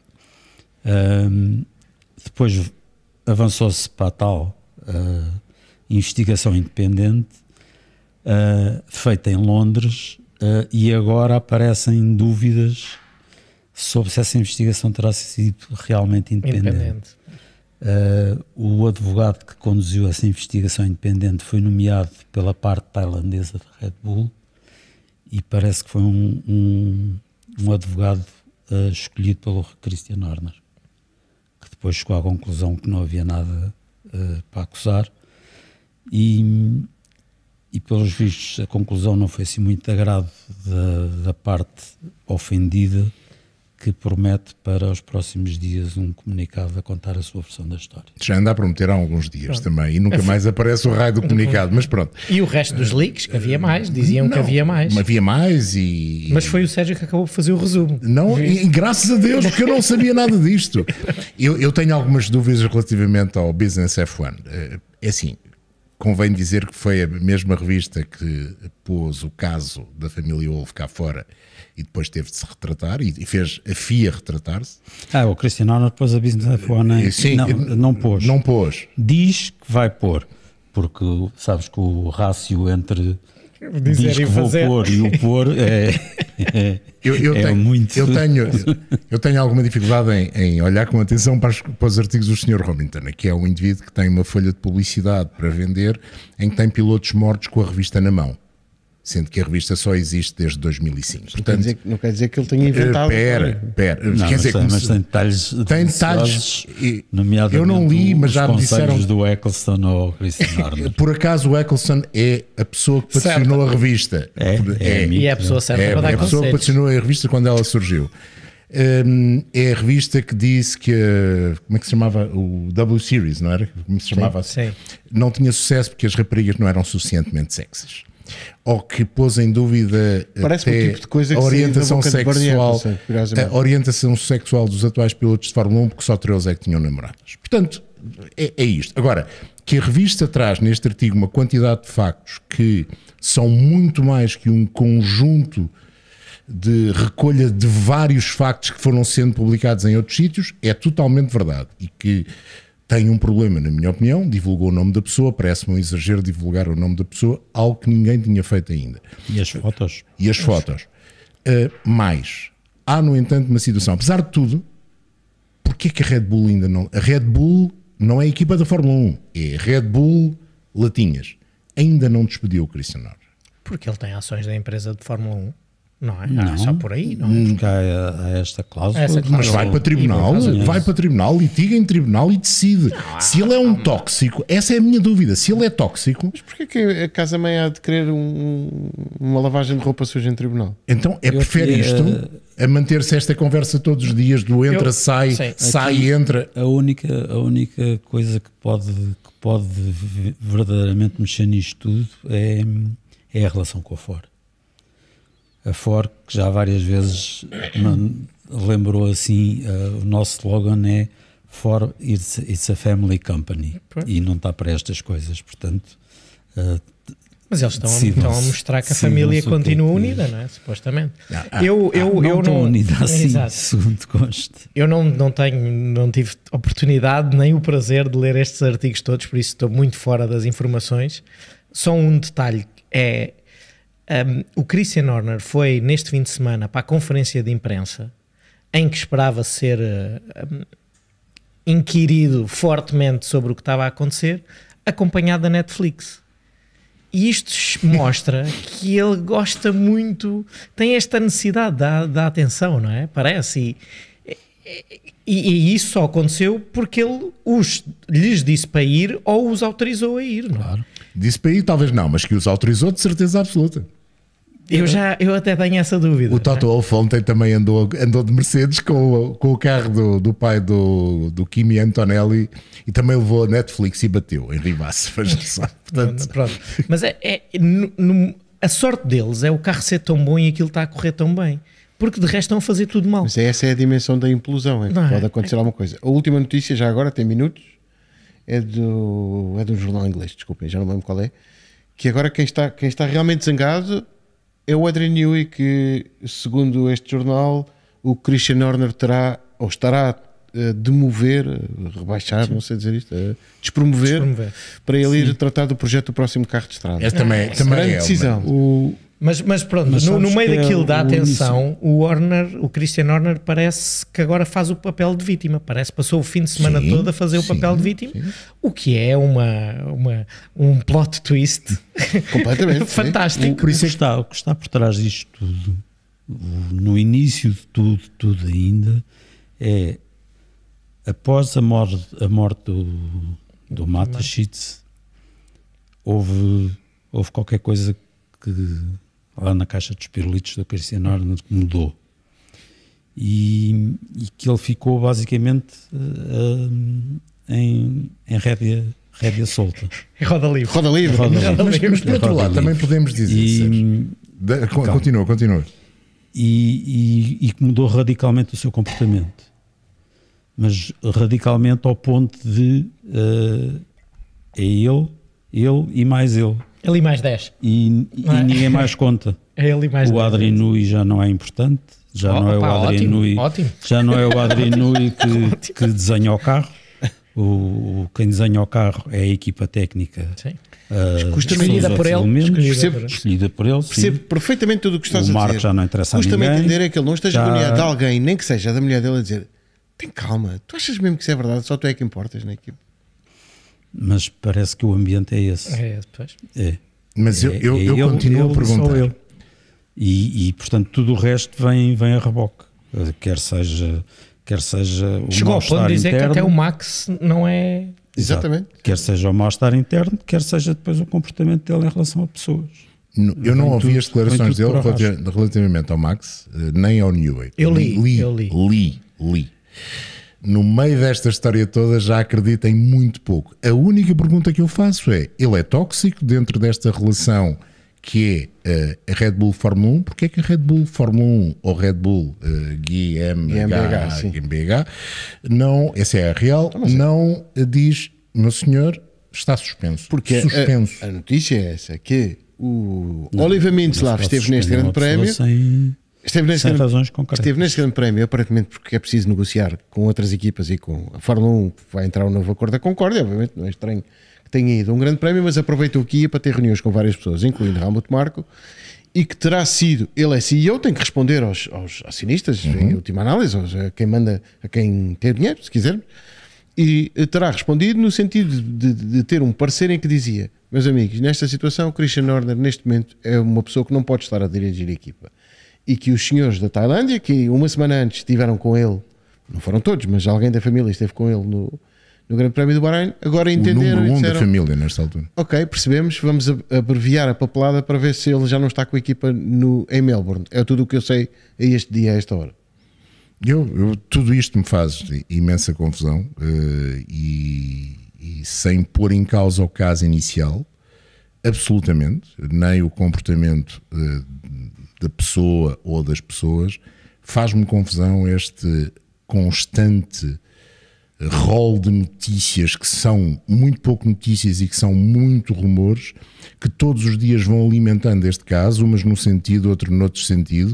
Depois avançou-se para a tal investigação independente feita em Londres, e agora aparecem dúvidas sobre se essa investigação terá sido realmente independente. O advogado que conduziu essa investigação independente foi nomeado pela parte tailandesa da Red Bull, e parece que foi um advogado escolhido pelo Christian Horner, que depois chegou à conclusão que não havia nada para acusar, e pelos vistos a conclusão não foi assim muito agrado da parte ofendida, que promete para os próximos dias um comunicado a contar a sua versão da história. Já anda a prometer há alguns dias também, e nunca mais aparece o raio do comunicado, mas pronto. E o resto dos leaks, que havia mais, diziam que havia mais. Havia mais Mas foi o Sérgio que acabou de fazer o resumo. Não, e graças a Deus, porque eu não sabia nada disto. Eu tenho algumas dúvidas relativamente ao Business F1. É assim, convém dizer que foi a mesma revista que pôs o caso da família Wolff cá fora e depois teve de se retratar e fez a FIA retratar-se. O Christian Horner pôs a Business F1 Sim, não pôs. Não pôs. Diz que vai pôr, porque sabes que o rácio entre diz que vou pôr e o pôr eu tenho alguma dificuldade em olhar com atenção para os artigos do Sr. Robinson, que é um indivíduo que tem uma folha de publicidade para vender em que tem pilotos mortos com a revista na mão, sendo que a revista só existe desde 2005. Portanto, não quer dizer que ele tenha inventado. Mas tem detalhes. Tem detalhes. Nomeadamente eu não li, mas já me disseram do Eccleston ou Christian Horner. Por acaso o Eccleston é a pessoa que patrocinou a revista. E é a pessoa certa para dar conselhos. É a pessoa que patrocinou a revista quando ela surgiu. É a revista que disse que como é que se chamava? O W Series, não era? Como se chamava? Sim. Não tinha sucesso porque as raparigas não eram suficientemente sexys. Ou que pôs em dúvida até tipo de coisa que a orientação sexual, a orientação sexual dos atuais pilotos de Fórmula 1, porque só 13 é que tinham namoradas. Portanto, é isto. Agora, que a revista traz neste artigo uma quantidade de factos que são muito mais que um conjunto de recolha de vários factos que foram sendo publicados em outros sítios, é totalmente verdade. E que tem um problema, na minha opinião, divulgou o nome da pessoa, parece-me um exagero divulgar o nome da pessoa, algo que ninguém tinha feito ainda. E as fotos? E as fotos. Mas, há no entanto uma situação, apesar de tudo, porque é que a Red Bull ainda não... A Red Bull não é a equipa da Fórmula 1, é a Red Bull Latinhas. Ainda não despediu o Christian Horner. Porque ele tem ações da empresa de Fórmula 1. Não é? Não. É só por aí, não é? Porque há esta cláusula. Mas vai para tribunal, litiga em tribunal e decide. Se ele é um tóxico, essa é a minha dúvida. Se ele é tóxico. Mas porquê que a casa-mãe há de querer uma lavagem de roupa suja em tribunal? Então prefere isto a manter-se esta conversa todos os dias do entra, sai, entra. A única coisa que pode verdadeiramente mexer nisto tudo é a relação com a Ford. A Ford, que já várias vezes lembrou assim, o nosso slogan é Ford, it's a family company, e não está para estas coisas, portanto... Mas eles estão a mostrar que a família continua unida, não é? Supostamente. Eu não unida assim, segundo conste. Eu não tive oportunidade nem o prazer de ler estes artigos todos, por isso estou muito fora das informações. Só um detalhe o Christian Horner foi neste fim de semana para a conferência de imprensa em que esperava ser inquirido fortemente sobre o que estava a acontecer, acompanhado da Netflix. E isto mostra que ele gosta muito, tem esta necessidade da atenção, não é? Parece. E isso só aconteceu porque ele lhes disse para ir ou os autorizou a ir, não é? Claro. Disse para ir, talvez não, mas que os autorizou de certeza absoluta. Eu até tenho essa dúvida. O Toto Wolff ontem também andou de Mercedes com o carro do pai do Kimi Antonelli e também levou a Netflix e bateu em Rivas. Portanto, Pronto. Mas a sorte deles é o carro ser tão bom e aquilo está a correr tão bem. Porque de resto estão a fazer tudo mal. Mas essa é a dimensão da implosão, é que pode acontecer alguma coisa. A última notícia, já agora, tem minutos, é do jornal inglês, desculpem, já não me lembro qual é, que agora quem está realmente zangado é o Adrian Newey, que segundo este jornal o Christian Horner terá ou estará a demover, rebaixar, não sei dizer isto, a despromover para ele ir tratar do projeto do próximo carro de estrada. Essa também é decisão. Mas pronto, no meio daquilo da atenção, o Christian Horner parece que agora faz o papel de vítima. Parece que passou o fim de semana todo a fazer o papel de vítima, o que é um plot twist completamente fantástico. Por isso o que está por trás disto tudo, no início de tudo ainda, é após a morte do Mateschitz, houve qualquer coisa que lá na caixa dos pirulitos do Christian Horner mudou e que ele ficou basicamente em rédea solta. Roda livre. Mas por outro lado também podemos dizer continua e que mudou radicalmente o seu comportamento, mas radicalmente ao ponto de é ele e mais ele. Ele e mais 10. E ninguém mais conta. É ele e mais 10. O Adrian Newey já não é importante. Já não é o Adrian Newey. Já não é o Adrian Newey que desenha o carro. Quem desenha o carro é a equipa técnica. Sim. Escolhida por ele. Escolhida por ele. Percebo perfeitamente tudo o que estás a dizer. O Marco já não interessa a ninguém. Custa-me entender é que ele não esteja agoniado de alguém, nem que seja da mulher dele, a dizer: tem calma, tu achas mesmo que isso é verdade? Só tu é que importas na equipa. Mas parece que o ambiente é esse. É. Mas eu continuo a perguntar. E portanto tudo o resto vem a reboque. Quer seja o mal-estar interno. Que até o Max não é... Exatamente. Quer seja o mal-estar interno, quer seja depois o comportamento dele em relação a pessoas. Eu não ouvi as declarações dele relativamente ao Max, nem ao Newey. Eu li. No meio desta história toda já acredito em muito pouco. A única pergunta que eu faço é: ele é tóxico dentro desta relação que é a Red Bull Fórmula 1? Porque é que a Red Bull Fórmula 1 ou Red Bull GmbH não, essa é a real, não diz, meu senhor, está suspenso? Porque suspenso. A notícia é essa, que o Oliver Mintzlaff esteve neste grande prémio... Esteve neste grande prémio, aparentemente porque é preciso negociar com outras equipas e com a Fórmula 1, vai entrar um novo acordo da Concórdia, obviamente não é estranho que tenha ido a um grande prémio, mas aproveitou que ia para ter reuniões com várias pessoas, incluindo Helmut Marko, e que terá sido, ele é CEO, tem que responder aos acionistas, em última análise, a quem manda, a quem tem dinheiro, se quisermos, e terá respondido no sentido de ter um parecer em que dizia: meus amigos, nesta situação o Christian Horner neste momento é uma pessoa que não pode estar a dirigir a equipa. E que os senhores da Tailândia, que uma semana antes estiveram com ele, não foram todos, mas alguém da família esteve com ele no Grande Prémio do Bahrein, agora entenderam. O número 1 da família nesta altura. Ok, percebemos, vamos abreviar a papelada para ver se ele já não está com a equipa em Melbourne. É tudo o que eu sei a este dia, a esta hora. Tudo isto me faz imensa confusão e sem pôr em causa o caso inicial, absolutamente, nem o comportamento da pessoa ou das pessoas, faz-me confusão este constante rol de notícias que são muito pouco notícias e que são muito rumores, que todos os dias vão alimentando este caso, umas num sentido, outro noutro sentido,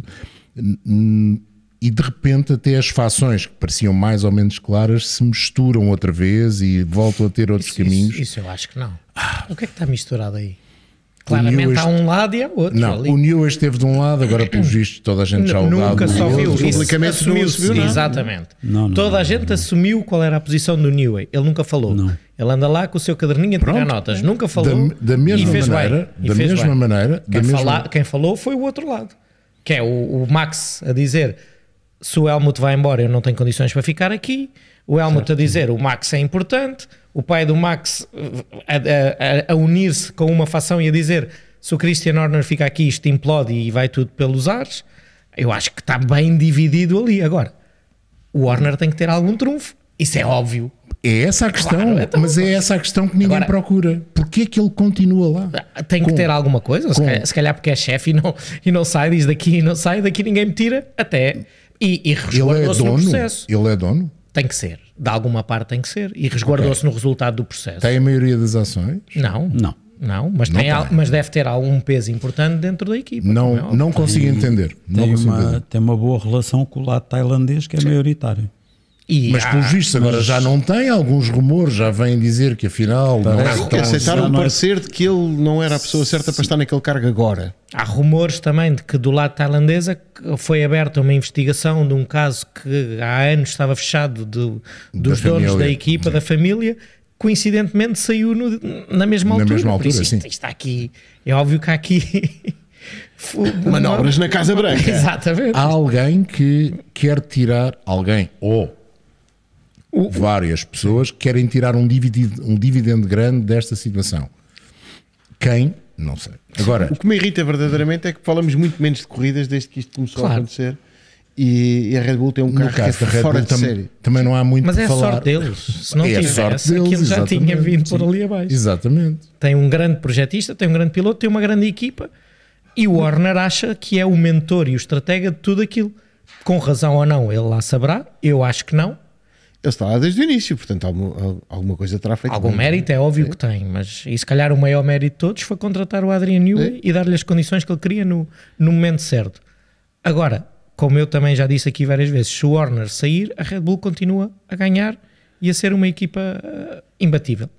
e de repente até as fações que pareciam mais ou menos claras se misturam outra vez e voltam a ter outros caminhos. Isso eu acho que não. O que é que está misturado aí? Claramente há um lado e há outro. Não, ali. o Newey esteve de um lado, agora pelos vistos toda a gente já o Nunca dado só do viu. outro. Isso publicamente não assumiu-se. assumiu nada. Exatamente. Não, Toda a gente assumiu qual era a posição do Newey. Ele nunca falou. Não. Ele anda lá com o seu caderninho a tirar Pronto. notas. Nunca falou. Da mesma e fez maneira, bem. E da fez mesma bem. maneira, da mesma... Quem falou foi o outro lado. Que é o Max a dizer: se o Helmut vai embora, eu não tenho condições para ficar aqui. O Helmut a dizer: o Max é importante. O pai do Max a unir-se com uma facção e a dizer: se o Christian Horner fica aqui, isto implode e vai tudo pelos ares. Eu acho que está bem dividido ali. Agora, o Horner tem que ter algum trunfo. Isso é óbvio. É essa a questão, Claro, então, mas é essa a questão que ninguém agora- procura. Porquê que ele continua lá? Tem que ter alguma coisa. Se calhar porque é chefe e não sai, diz daqui e não sai, daqui ninguém me tira. Até. E Ele é resguardou-se no dono? processo. Ele é dono? Tem que ser. De alguma parte tem que ser. E resguardou-se no resultado do processo. Tem a maioria das ações? Não. Não. Mas, Não tem. mas deve ter algum peso importante dentro da equipa. como é Não, óbvio. não consigo entender. Não Tem consigo entender. tem uma boa relação com o lado tailandês, que é maioritário. E Mas pelos vistos agora já não tem, alguns rumores já vêm dizer que afinal não é Parece Que tão... aceitaram já o não é- parecer de que ele não era a pessoa certa para estar naquele cargo agora. há rumores também de que do lado tailandesa que foi aberta uma investigação de um caso que há anos estava fechado dos Da donos família. da equipa, da família. Coincidentemente saiu na mesma Na altura. mesma Por isso altura, isto sim. está aqui. É óbvio que há aqui Manobras na Casa Branca. Exatamente. Há alguém que quer tirar, alguém ou várias pessoas querem tirar um dividendo grande desta situação. Quem? Não sei. Agora, O que me irrita verdadeiramente é que falamos muito menos de corridas desde que isto começou a Claro. acontecer. E a Red Bull tem um no carro que é caso da Red fora Bull de série. também não há muito Mas é a para falar. sorte deles. Se não É a tivesse, sorte deles, aquilo já tinha exatamente. vindo por ali abaixo. Exatamente. Tem um grande projetista, tem um grande piloto, tem uma grande equipa e o Horner acha que é o mentor e o estratega de tudo aquilo. Com razão ou não, ele lá saberá. Eu acho que não. Ele está lá desde o início, portanto alguma coisa terá feito. Algum bem. mérito é óbvio que tem, mas e se calhar o maior mérito de todos foi contratar o Adrian Newey e dar-lhe as condições que ele queria no momento certo. Agora, como eu também já disse aqui várias vezes, se o Horner sair, a Red Bull continua a ganhar e a ser uma equipa imbatível.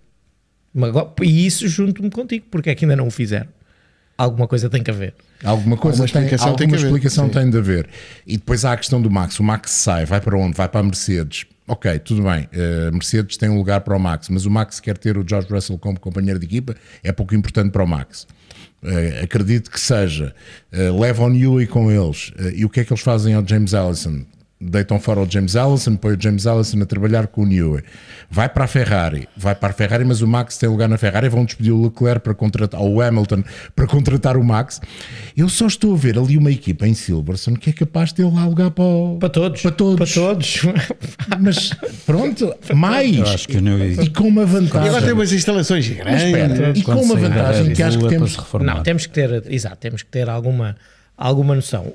E isso junto-me contigo, porque é que ainda não o fizeram. Alguma coisa tem que haver. Alguma coisa Alguma explicação alguma tem que haver. explicação Sim. tem de haver. E depois há a questão do Max. O Max sai, vai para onde? Vai para a Mercedes. Ok, tudo bem. Mercedes tem um lugar para o Max, mas o Max quer ter o George Russell como companheiro de equipa, é pouco importante para o Max. Acredito que seja. Leva o Newey com eles. E o que é que eles fazem ao James Allison? Deitam fora o James Allison, põe o James Allison a trabalhar com o Newey. Vai para a Ferrari, mas o Max tem lugar na Ferrari, vão despedir o Leclerc para contratar, ou o Hamilton para contratar o Max. Eu só estou a ver ali uma equipa em Silverstone que é capaz de ter lá lugar Para todos. Para todos. Para todos. Mas pronto, mais. Eu acho que o Newey E com uma E vantagem. agora tem umas instalações Mas espera, grandes. e com uma Quando sair da vantagem Red que acho que Bull é para temos. se reformar. Não, temos que ter alguma noção.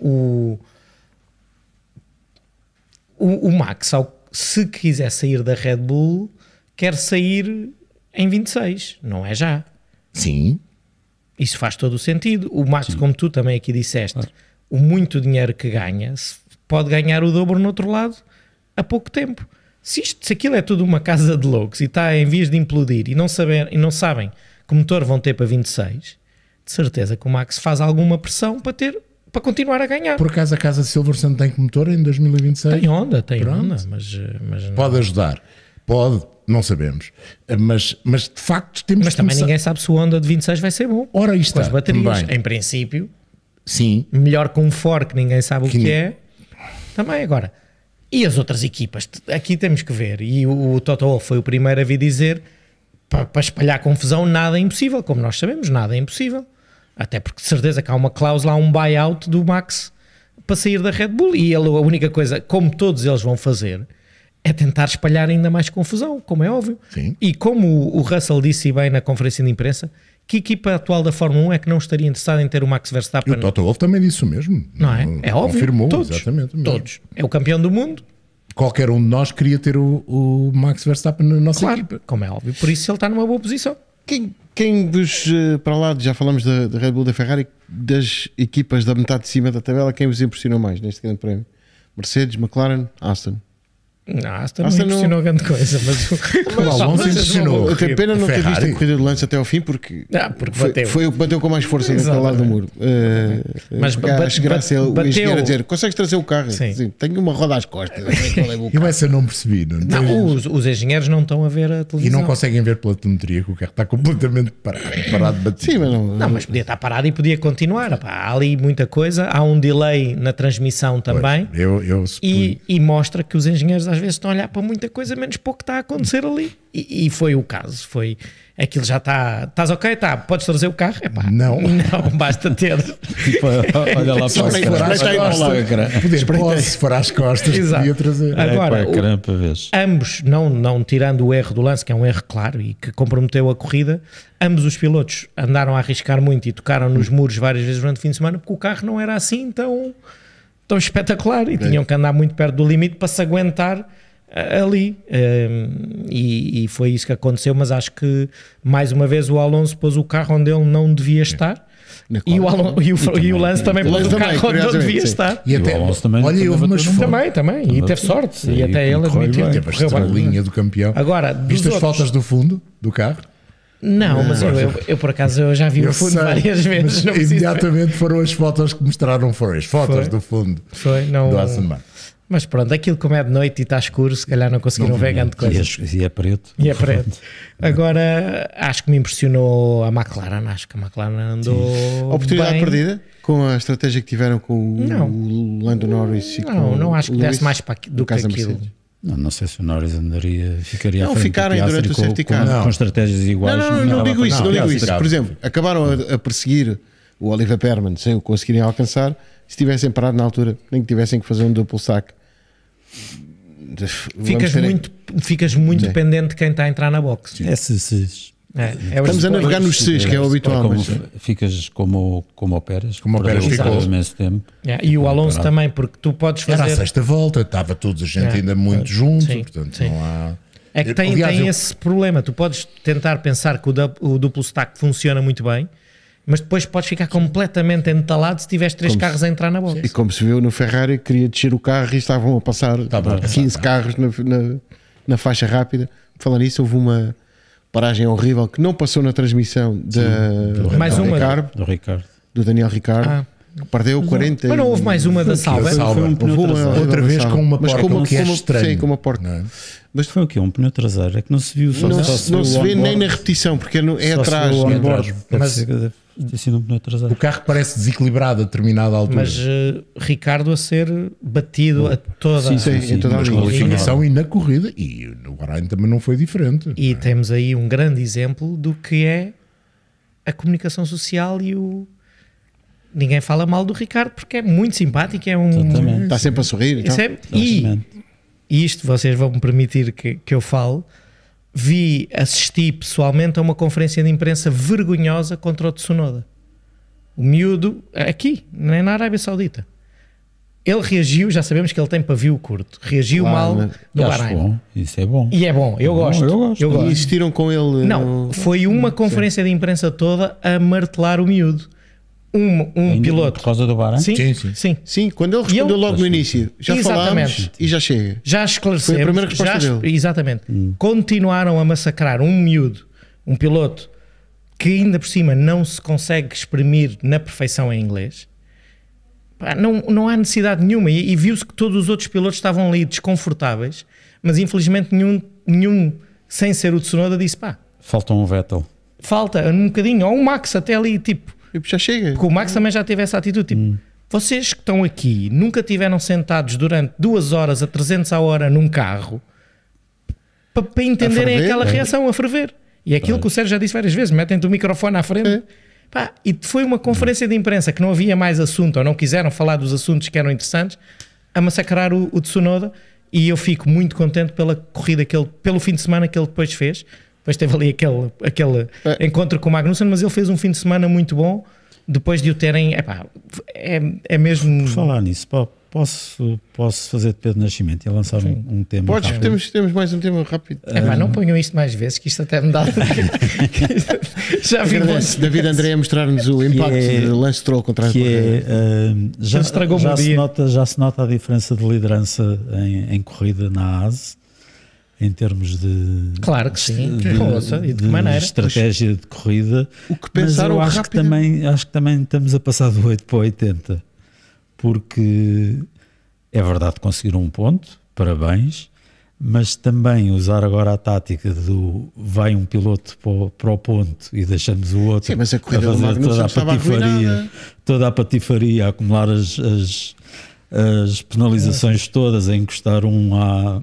O Max, se quiser sair da Red Bull, quer sair em 26, não é já. Sim, Isso faz todo o sentido. O Max, como tu também aqui disseste, o muito dinheiro que ganha, pode ganhar o dobro no outro lado a pouco tempo. Se aquilo é tudo uma casa de loucos e está em vias de implodir e não sabem que motor vão ter para 26, de certeza que o Max faz alguma pressão para continuar a ganhar. por acaso a casa de Silverstone tem que motor em 2026? Tem onda, Pronto. mas não. Pode ajudar, pode, não sabemos. Mas de facto temos Mas que também começar... ninguém sabe se o Honda de 26 vai ser bom. Ora, aí Com está, as baterias, também. em princípio, Sim, melhor com um Ford que ninguém sabe o Que que ni- é. Também agora. E as outras equipas? Aqui temos que ver. E o Toto Wolff foi o primeiro a vir dizer, para espalhar confusão, nada é impossível. Como nós sabemos, nada é impossível. Até porque de certeza que há uma cláusula, há um buyout do Max para sair da Red Bull. E ele, a única coisa, como todos eles vão fazer, é tentar espalhar ainda mais confusão, como é óbvio. Sim. E como o Russell disse bem na conferência de imprensa, que equipa atual da Fórmula 1 é que não estaria interessada em ter o Max e Verstappen? o Toto Wolff também disse o mesmo. Não é? É óbvio. Confirmou, Todos. exatamente. mesmo. Todos. É o campeão do mundo, Qualquer um de nós queria ter o Max Verstappen na nossa claro, equipa. como é óbvio. Por isso ele está numa boa posição. Quem dos, para lá, já falamos da Red Bull, da Ferrari, das equipas da metade de cima da tabela, quem vos impressionou mais neste grande prémio? Mercedes, McLaren, Aston? Não, Aston não impressionou grande coisa, mas O Alonso impressionou. Tem pena não ter visto Ferrari. a corrida de Lance até ao fim, porque foi o que bateu com mais força naquele lado do muro. Mas chegasse ele, o bateu- engenheiro a dizer: consegues trazer o carro? Sim. Assim, tenho uma roda às costas. Eu essa não percebi. não, os engenheiros não estão a ver a E televisão. não conseguem ver pela telemetria que o carro está completamente parado de bater. Sim, mas não. Não, mas podia estar parado e podia continuar. Pá, há ali muita coisa, há um delay na transmissão também. Eu E mostra que os engenheiros às vezes estão a olhar para muita coisa menos para o que está a acontecer ali. E foi o caso. Foi aquilo já está. Estás ok? Tá, podes trazer o carro? Epá, Não. basta ter. Tipo, olha lá para o ecrã. se for às costas, Exato. podia trazer. Agora, para o ecrã para veres. ambos, não tirando o erro do Lance, que é um erro claro e que comprometeu a corrida, ambos os pilotos andaram a arriscar muito e tocaram nos muros várias vezes durante o fim de semana porque o carro não era assim tão espetacular e tinham que andar muito perto do limite para se aguentar ali. E foi isso que aconteceu, mas acho que mais uma vez o Alonso pôs o carro onde ele não devia estar. E o Lance também pôs o carro onde não devia estar. E até, o Alonso também olha, houve umas fotos. Também, e teve sorte. Sim, E até ele correu admitiu. bem. Teve a correu bem. estrelinha do campeão. Agora, dos Viste as outros- fotos do fundo do carro? Não, mas eu por acaso eu já vi o fundo sei, várias vezes. mas Não preciso ver. imediatamente foram as fotos que mostraram, foram as fotos Foi. do fundo Foi, não, do Aston Martin. mas pronto, aquilo como é de noite e está escuro, se calhar não conseguiram ver grande coisa. E é preto. E é preto. Agora, acho que me impressionou a McLaren. Acho que a McLaren andou. Oportunidade bem. perdida com a estratégia que tiveram com o Lando Norris e com Não acho que o Lewis, desse mais do no que caso da aquilo. Mercedes. Não sei se o Norris ficaria Não, à frente ficarem do Piastri durante o com- safety com- car. com estratégias iguais. Não digo isso, não digo isso. Piastri. Por exemplo, acabaram a perseguir o Oliver Perman sem o conseguirem alcançar. Se tivessem parado na altura, nem que tivessem que fazer um duplo saque. Ficas muito Sim. dependente de quem está a entrar na box. É se Estamos a navegar nos Cs, que é o habitual. como, Mas ficas como operas. Como o Pérez ficou. imenso tempo. E o Alonso também, porque tu podes Era a fazer. sexta volta, estava toda a gente ainda muito junto, Sim, portanto sim. não há... É que tem Aliás, eu- esse problema. Tu podes tentar pensar que o duplo stack funciona muito bem, mas depois podes ficar completamente entalado se tiveres 3 carros a entrar na box. E como se viu no Ferrari, queria descer o carro e estavam a passar Estavam a passar, 15 carros na faixa rápida. Falando nisso, houve uma paragem horrível que não passou na transmissão Mais uma. Do Ricardo. do Daniel Ricciardo. Que perdeu 40. Mas não houve mais uma da Sauber? Sauber. Foi um pneu Houve uma traseiro. Outra vez com uma Mas porca, com uma- que é com uma- estranho. sim, com uma porca. não é? Mas foi o quê? Um pneu traseiro? É que não se viu. Só Não, só se, não se vê nem na repetição, porque é atrás. O né? onboard. Mas- Mas deve ter sido um pneu traseiro. O carro parece desequilibrado a determinada altura. Mas Ricardo a ser batido a toda Sim, sim, em toda a Mas linha. com a definição e na corrida, e no Bahrein também não foi diferente. E temos aí um grande exemplo do que é a comunicação social e o. Ninguém fala mal do Ricardo porque é muito simpático, é um. Exatamente. Está sempre a sorrir. Então. Isso é- e Exatamente. isto vocês vão me permitir que eu fale. Assisti pessoalmente a uma conferência de imprensa vergonhosa contra o Tsunoda. O miúdo, aqui, nem na Arábia Saudita. Ele reagiu, já sabemos que ele tem pavio curto. Reagiu Claro, mal mas- no E acho Bahrein. bom. Isso é bom. E é bom, eu gosto. eu gosto. E insistiram com ele. Não, foi uma conferência de imprensa toda a martelar o miúdo. Um Ainda piloto. Por causa do Bahrein? Sim, Sim, sim. sim. Sim, quando ele respondeu logo no início, já Exatamente. falámos e já chega. Já esclarecemos. Foi a primeira resposta já, dele. Exatamente. Continuaram a massacrar um miúdo, um piloto, que ainda por cima não se consegue exprimir na perfeição em inglês. Pá, não há necessidade nenhuma. E viu-se que todos os outros pilotos estavam ali desconfortáveis, mas infelizmente nenhum sem ser o Tsunoda, disse pá, Falta um Vettel. falta um bocadinho. Ou um Max até ali, tipo... Tipo, já chega. Porque o Max também já teve essa atitude, tipo, vocês que estão aqui nunca tiveram sentados durante 2 horas a 300 a hora num carro para entenderem ferver, aquela é. reação a ferver. E é aquilo que o Sérgio já disse várias vezes, metem-te o microfone à frente. É. Pá, e foi uma conferência de imprensa que não havia mais assunto, ou não quiseram falar dos assuntos que eram interessantes, a massacrar o Tsunoda, e eu fico muito contente pela corrida pelo fim de semana que ele depois fez. Depois teve ali aquele encontro com o Magnussen, mas ele fez um fim de semana muito bom depois de o terem, é mesmo... Por falar nisso, posso fazer de Pedro Nascimento e lançar um tema. Podes, rápido? temos mais um tema rápido. Não ponham isto mais vezes, que isto até me dá... Já vi Agradece David André a mostrar-nos o impacto de Lance Stroll contra a que já estragou-me o dia. já se nota a diferença de liderança em corrida na AS, em termos de... Claro que sim, e de que maneira? Estratégia de corrida. O que pensaram mas eu acho que também estamos a passar do 8 para o 80, porque é verdade que conseguiram um ponto, parabéns, mas também usar agora a tática do vai um piloto para o ponto e deixamos o outro. Sim, mas a corrida do fazer Magnussen estava arruinada. toda a patifaria, a acumular as penalizações todas, a encostar um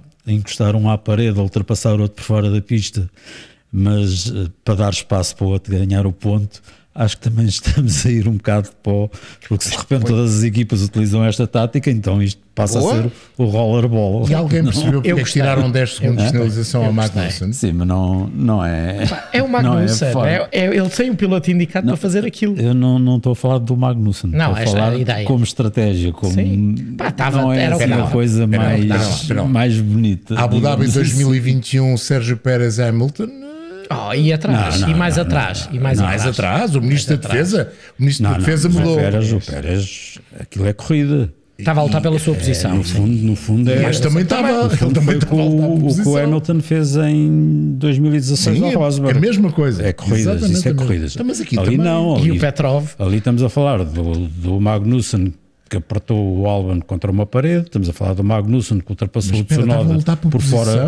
à parede, a ultrapassar o outro por fora da pista, mas para dar espaço para o outro ganhar o ponto. Acho que também estamos a ir um bocado de pó, porque se de repente todas as equipas utilizam esta tática, então isto passa a ser o rollerball. E alguém percebeu porque é que tiraram 10 segundos de sinalização ao gostei. Magnussen? Sim, mas não é... É o Magnussen, ele tem um piloto indicado para fazer aquilo. Eu não estou a falar do Magnussen, estou a falar como estratégia, como não é uma coisa mais bonita. Abu Dhabi 2021, Sérgio Pérez Hamilton... e atrás, e mais atrás, e mais atrás. O Ministro da Defesa, mudou. O Pérez, aquilo é corrida. Estava a lutar pela sua posição. No fundo é. Mas também estava. Ele também o que o Hamilton fez em 2016 ao Rosberg. É a mesma coisa. É corridas, isso é corridas. Mas aqui ali também. não. E o Petrov. Ali estamos a falar do Magnussen, que apertou o Albon contra uma parede. Estamos a falar do Magnussen, que ultrapassou o Tsunoda por fora.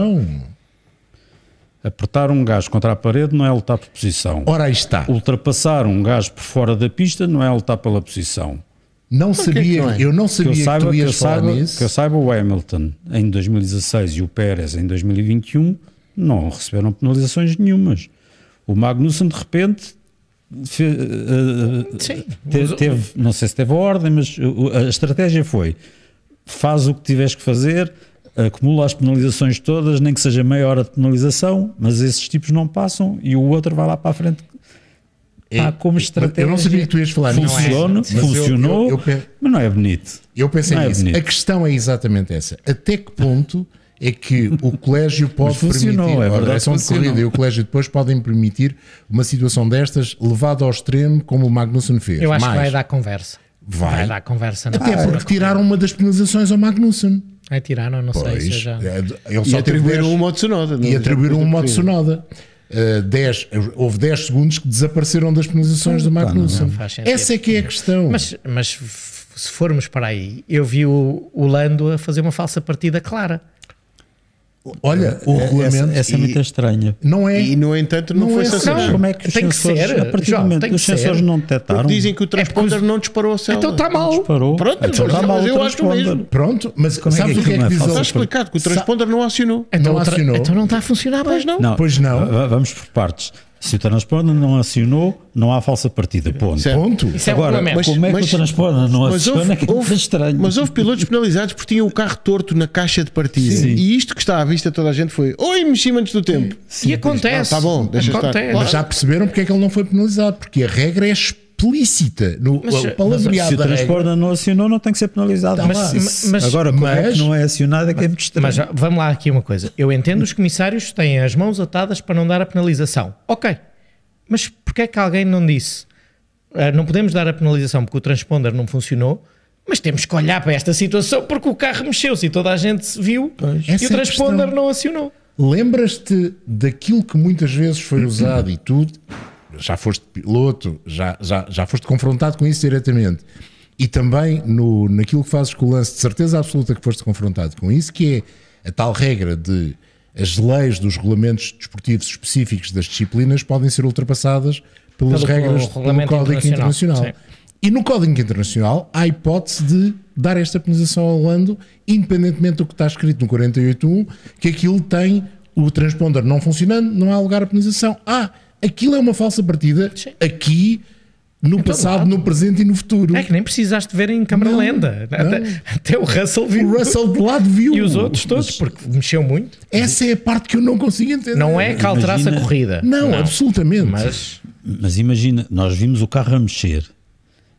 Apertar um gajo contra a parede não é lutar por posição. Ora, aí está. Ultrapassar um gajo por fora da pista não é lutar pela posição. Não sabia, eu não sabia que tu ias falar nisso. Que eu saiba, o Hamilton em 2016 e o Pérez em 2021 não receberam penalizações nenhumas. O Magnussen de repente teve, não sei se teve a ordem, mas a estratégia foi: faz o que tiveres que fazer, acumula as penalizações todas, nem que seja meia hora de penalização, mas esses tipos não passam e o outro vai lá para a frente. Como estratégia. Eu não sabia que tu ias falar nisso. Funcionou, mas não é bonito. Eu pensei nisso. A questão é exatamente essa. Até que ponto é que o colégio pode permitir, a direção de corrida e o colégio depois podem permitir uma situação destas levada ao extremo como o Magnussen fez? Eu acho que vai dar conversa. Vai dar conversa. Até porque tiraram uma das penalizações ao Magnussen. Tiraram, não sei se já... Ele só atribuíram uma ao Tsunoda. E atribuíram uma ao Tsunoda. Houve 10 segundos que desapareceram das penalizações do Magnussen. Essa é que é a questão. Mas se formos para aí, eu vi o Lando a fazer uma falsa partida clara. Olha, o regulamento... Essa é muito estranha. Não é, e, no entanto, não foi sancionado. Como é que os tem sensores, que ser, a partir do momento que os sensores não detectaram... Dizem que o transponder não disparou a célula. Então está mal. Disparou. Pronto, então está mal, eu acho mesmo. Pronto, mas sabes o que é que diz ele? Está explicado que o transponder não acionou. Então não está a funcionar, pois não? Pois não. Vamos por partes. Se o transponder não acionou, não há falsa partida. Ponto. Isso é agora, como é que o transponder não aciona? Houve estranho. Mas houve pilotos penalizados porque tinham o carro torto na caixa de partida. Sim. E isto que está à vista toda a gente foi: oi, mexi antes do tempo. Sim. E acontece. Está bom, deixa estar. Mas já perceberam porque é que ele não foi penalizado? Porque a regra é explícita. Se o transponder não acionou, não tem que ser penalizado. Agora, como é que não é acionado é que é muito estranho. Mas vamos lá aqui uma coisa. Eu entendo os comissários têm as mãos atadas para não dar a penalização. Ok. Mas porquê é que alguém não disse? Não podemos dar a penalização porque o transponder não funcionou, mas temos que olhar para esta situação porque o carro mexeu-se e toda a gente se viu e o transponder não acionou. Lembras-te daquilo que muitas vezes foi usado e tu já foste piloto, já foste confrontado com isso diretamente, e também naquilo que fazes com o lance, de certeza absoluta que foste confrontado com isso, que é a tal regra de as leis dos regulamentos desportivos específicos das disciplinas podem ser ultrapassadas pelas regras do Código Internacional. E no Código Internacional há a hipótese de dar esta penalização ao Lando, independentemente do que está escrito no 48.1, que aquilo tem o transponder não funcionando, não há lugar a penalização. Aquilo é uma falsa partida. Sim. Aqui, no passado, no presente e no futuro. É que nem precisaste ver em câmara lenta. Até o Russell viu. O Russell de lado viu. E os outros todos, porque mexeu muito. Essa é a parte que eu não consigo entender. Não é que alterasse a corrida. Não, absolutamente. Mas imagina, nós vimos o carro a mexer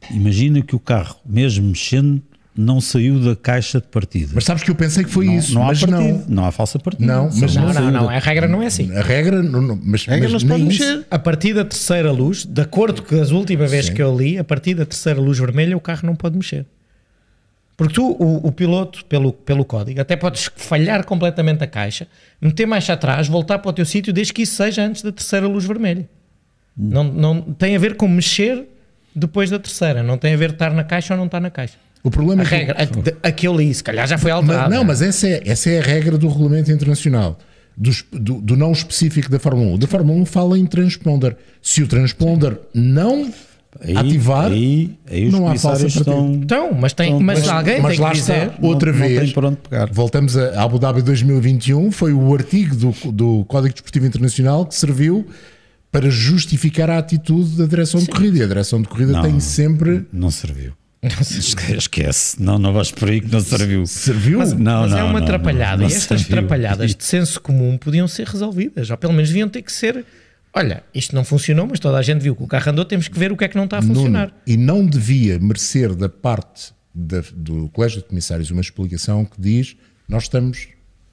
imagina que o carro, mesmo mexendo, não saiu da caixa de partida. Mas sabes que eu pensei que foi isso, Não há mas partida, não há falsa partida. Não, mas Não, a regra não é assim. A regra, mas não se pode nem mexer. isso. A partir da terceira luz, de acordo com as últimas vezes que eu li, a partir da terceira luz vermelha o carro não pode mexer. Porque tu, o piloto, pelo código, até podes falhar completamente a caixa, meter mais atrás, voltar para o teu sítio, desde que isso seja antes da terceira luz vermelha. Não tem a ver com mexer depois da terceira, não tem a ver de estar na caixa ou não estar na caixa. O problema A regra, a que eu li, se calhar já foi alterada. Mas essa é a regra do regulamento internacional, do não específico da Fórmula 1. Da Fórmula 1 fala em transponder. Se o transponder não ativar, não há falsa partida. Então, mas alguém tem que dizer. Outra não vez, tem por onde pegar. voltamos a Abu Dhabi 2021, foi o artigo do Código Desportivo Internacional que serviu para justificar a atitude da direção de corrida. E a direção de corrida tem sempre... Não serviu. Esquece. Não vais por aí que não serviu. Serviu? Mas é uma atrapalhada. não E estas serviu. atrapalhadas de senso comum podiam ser resolvidas. Ou pelo menos deviam ter que ser... Olha, isto não funcionou, mas toda a gente viu que o carro andou, temos que ver o que é que não está a funcionar. E não devia merecer da parte do Colégio de Comissários uma explicação que diz: nós estamos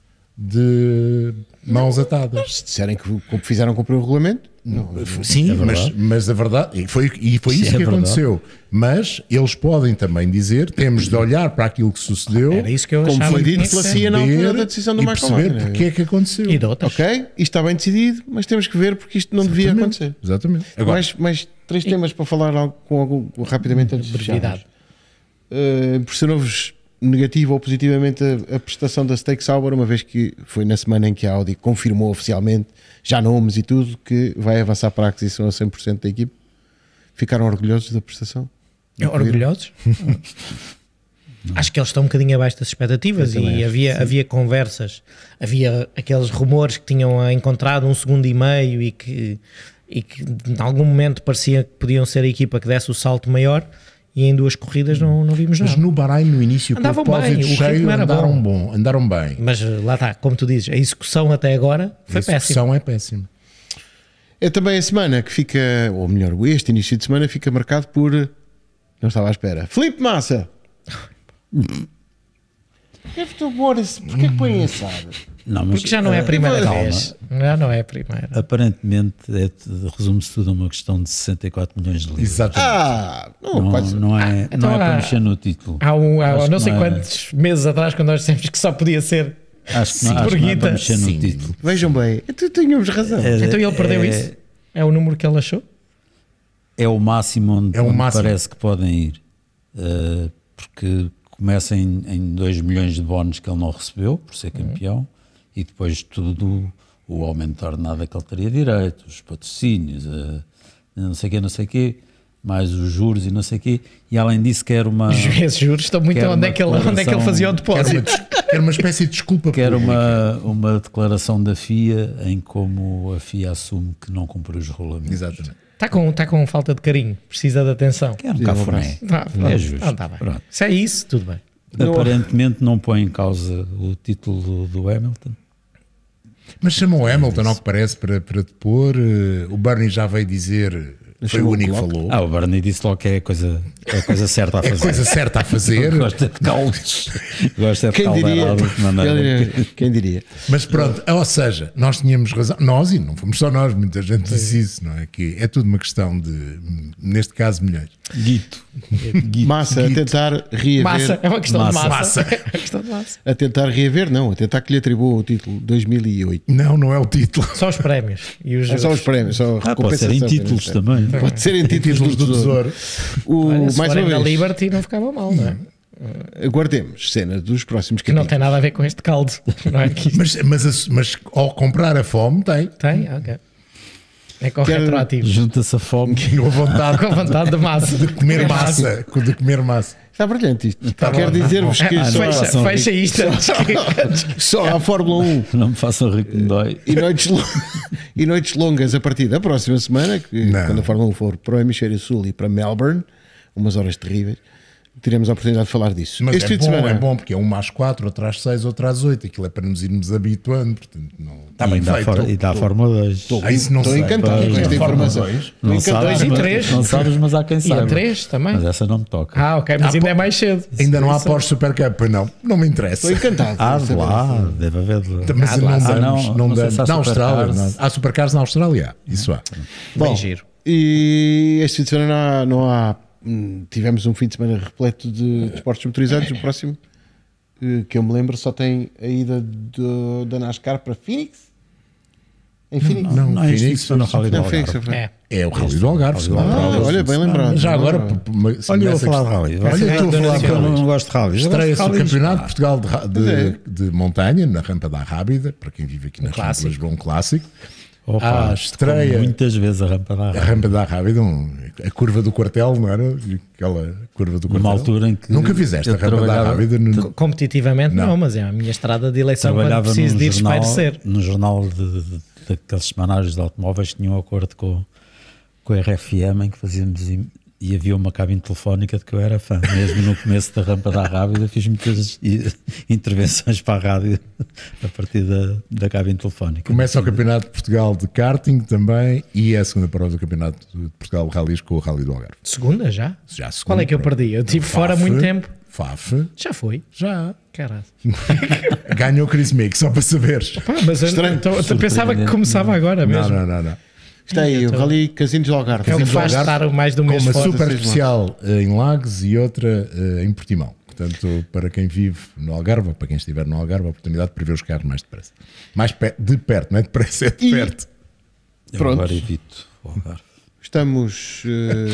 de mãos atadas. Se disserem que fizeram cumprir o regulamento, não. Sim, mas a verdade, e foi isso que aconteceu. Mas eles podem também dizer: temos de olhar para aquilo que sucedeu, Era isso que eu como achava foi que dito tinha que pela ser. CIA na altura da decisão do e Michael perceber Mann. porque é que aconteceu. E de outras. Ok, isto está bem decidido, mas temos que ver porque isto não devia acontecer. Exatamente. Agora, Mais 3 temas para falar rapidamente antes de fecharmos. Impressionou-vos negativo ou positivamente a prestação da Steak Sauber, uma vez que foi na semana em que a Audi confirmou oficialmente, já nomes e tudo, que vai avançar para a aquisição a 100% da equipe? Ficaram orgulhosos da prestação? Orgulhosos? Acho que eles estão um bocadinho abaixo das expectativas e havia conversas, havia aqueles rumores que tinham encontrado 1,5 segundos e que em algum momento parecia que podiam ser a equipa que desse o salto maior, e em 2 corridas não vimos nada. mas no Bahrein, no início, com o Andavam depósito bem, o cheio, ritmo era andaram bem. Mas lá está, como tu dizes, a execução até agora foi A execução péssima. é péssima. É também a semana que fica, ou melhor, este início de semana fica marcado por... Não estava à espera. Filipe Massa! Porquê que põem esse ar? Não, mas, Porque já não é a primeira calma. vez. Já não é a primeira. Aparentemente resume-se tudo a uma questão de 64 milhões de libras. Exatamente. Não é para mexer no título. Há Acho não que sei não é. quantos meses atrás, quando nós dissemos que só podia ser. Acho que não é Borguita. para mexer no Sim. título. Vejam bem, tínhamos razão. Então ele perdeu isso? É o número que ele achou? É o máximo onde máximo. parece que podem ir. Porque começa em 2 milhões de bónus que ele não recebeu por ser campeão, e depois tudo o aumento de ordenada que ele teria direito, os patrocínios, não sei o quê, mais os juros e não sei o quê, e além disso quer uma... Esses juros estão muito quer onde é que ele fazia o depósito. Era uma espécie de desculpa Quer pública. uma declaração da FIA em como a FIA assume que não cumpriu os regulamentos. Exatamente. Está com falta de carinho, precisa de atenção. Que é um cafuné. É justo. Tá bem. Pronto. Se é isso, tudo bem. Aparentemente não põe em causa o título do Hamilton. Mas chamam o Hamilton, ao que parece, para depor. O Bernie já veio dizer, foi o único que falou. O Bernie disse logo que é a coisa certa a fazer. É coisa certa a fazer. Gosta de caldos. Gosta de Quem diria? caldeirada de maneira. Quem diria? Mas pronto, ou seja, nós tínhamos razão, nós, e não fomos só nós, muita gente disse isso, não é? Que é tudo uma questão de, neste caso, milhões. Guito. Massa a tentar reaver. Massa, é uma questão de Massa. massa. É uma questão de massa. A tentar reaver, não, a tentar que lhe atribuam o título 2008. Não é o título. Só os prémios. E os É só os prémios, só a Pode ser recompensação. em títulos também. Pode ser em títulos do Tesouro. Olha, se Mais forem uma da vez, Liberty não ficava mal, não é? aguardemos cenas dos próximos Que não capítulos. tem nada a ver com este caldo. Não é que isto Mas ao comprar a fome, tem. tem? Ok. É com o Quero- retroativo. Junta-se a fome. Com a vontade Com a vontade de massa. de comer massa. De comer massa. Está brilhante isto. Quero dizer-vos que Ah, não. Fecha isto. só a Fórmula 1 Não me façam rir que me dói. e noites longas a partir da próxima semana, Não. quando a Fórmula 1 for para o Hemisfério Sul e para Melbourne, umas horas terríveis. teremos a oportunidade de falar disso. Mas Este fim de é semana bom, porque é uma às 4, outra às 6, outra às 8. Aquilo é para nos irmos habituando. Portanto, não... Está bem feito. E dá a Fórmula 2. Isso não estou sei. encantado com esta informação. Não Estou encantado. sabes, 2 e mas- 3. Não sabes, mas há quem E saiba. a 3 também. Mas essa não me toca. Ah, ok, mas ainda é mais cedo. Ainda não há Isso- pós-Supercup, pois não. Não me interessa. Estou encantado. Ah, de de saber. lá, deve haver. Mas não damos, não sei damos. se há Na Austrália, supercars. há supercars na Austrália. Isso há. Bem giro. E este fim de semana não há tivemos um fim de semana repleto de esportes motorizados. O próximo, que eu me lembro, só tem a ida da NASCAR para Phoenix. Em Phoenix? Não, é Phoenix, isto foi no Rally do Não, Phoenix, Algarve. É. É o Rally do Algarve. segunda prova. olha, bem lembrado. Já agora, Olha, eu a falar de rally. Olha, tu a falar de Eu rally. não gosto de rally. Estreia-se o Campeonato de Portugal é. de montanha, na Rampa da Rábida, para quem vive aqui na região de Lisboa, um clássico. Opa, estreia- muitas vezes a rampa da A Rábida. Rampa da Rábida, a curva do quartel, não era? Aquela curva do quartel. Numa altura em que Nunca fizeste eu a Rampa da trabalhava- Rábida? Competitivamente não. mas é a minha estrada de eleição quando Trabalhava preciso de ir espairecer. no jornal daqueles semanários de automóveis que tinham um acordo com a RFM em que fazíamos e havia uma cabine telefónica de que eu era fã. Mesmo no começo da Rampa da Rábida fiz muitas intervenções para a rádio a partir da cabine telefónica. Começa o Campeonato de Portugal de karting também e é a segunda prova do Campeonato de Portugal de Rallys com o Rally do Algarve. Segunda já? Já a segunda Qual é que eu prova. perdi? Eu estive O fora há FAF, muito tempo. FAF, Já foi. já. Caralho. Ganhou o Chris Mick, só para saberes. Pá, mas eu pensava que começava agora mesmo. Não. Está aí, o Rally Casinos do Algarve. É o que Casinos do faz Algarve, estar mais de um Com mês uma fora. super seis especial em Lagos e outra em Portimão. Portanto, para quem vive no Algarve, ou para quem estiver no Algarve, a oportunidade de ver os carros mais depressa. De perto, não é depressa, é de perto. Eu Pronto. agora evito o Algarve. Estamos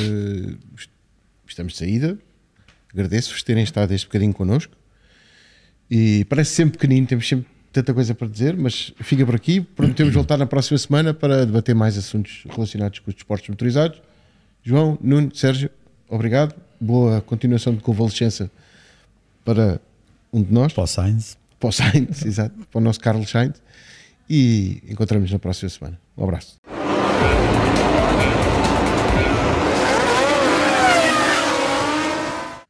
de saída. Agradeço-vos terem estado este bocadinho connosco. E parece sempre pequenino, temos sempre tanta coisa para dizer, mas fica por aqui. Prometemos voltar na próxima semana para debater mais assuntos relacionados com os desportos motorizados. João, Nuno, Sérgio, obrigado. Boa continuação de convalescença para um de nós, Para o Sainz. para o Sainz, exato, para o nosso Carlos Sainz. E encontramos na próxima semana. Um abraço.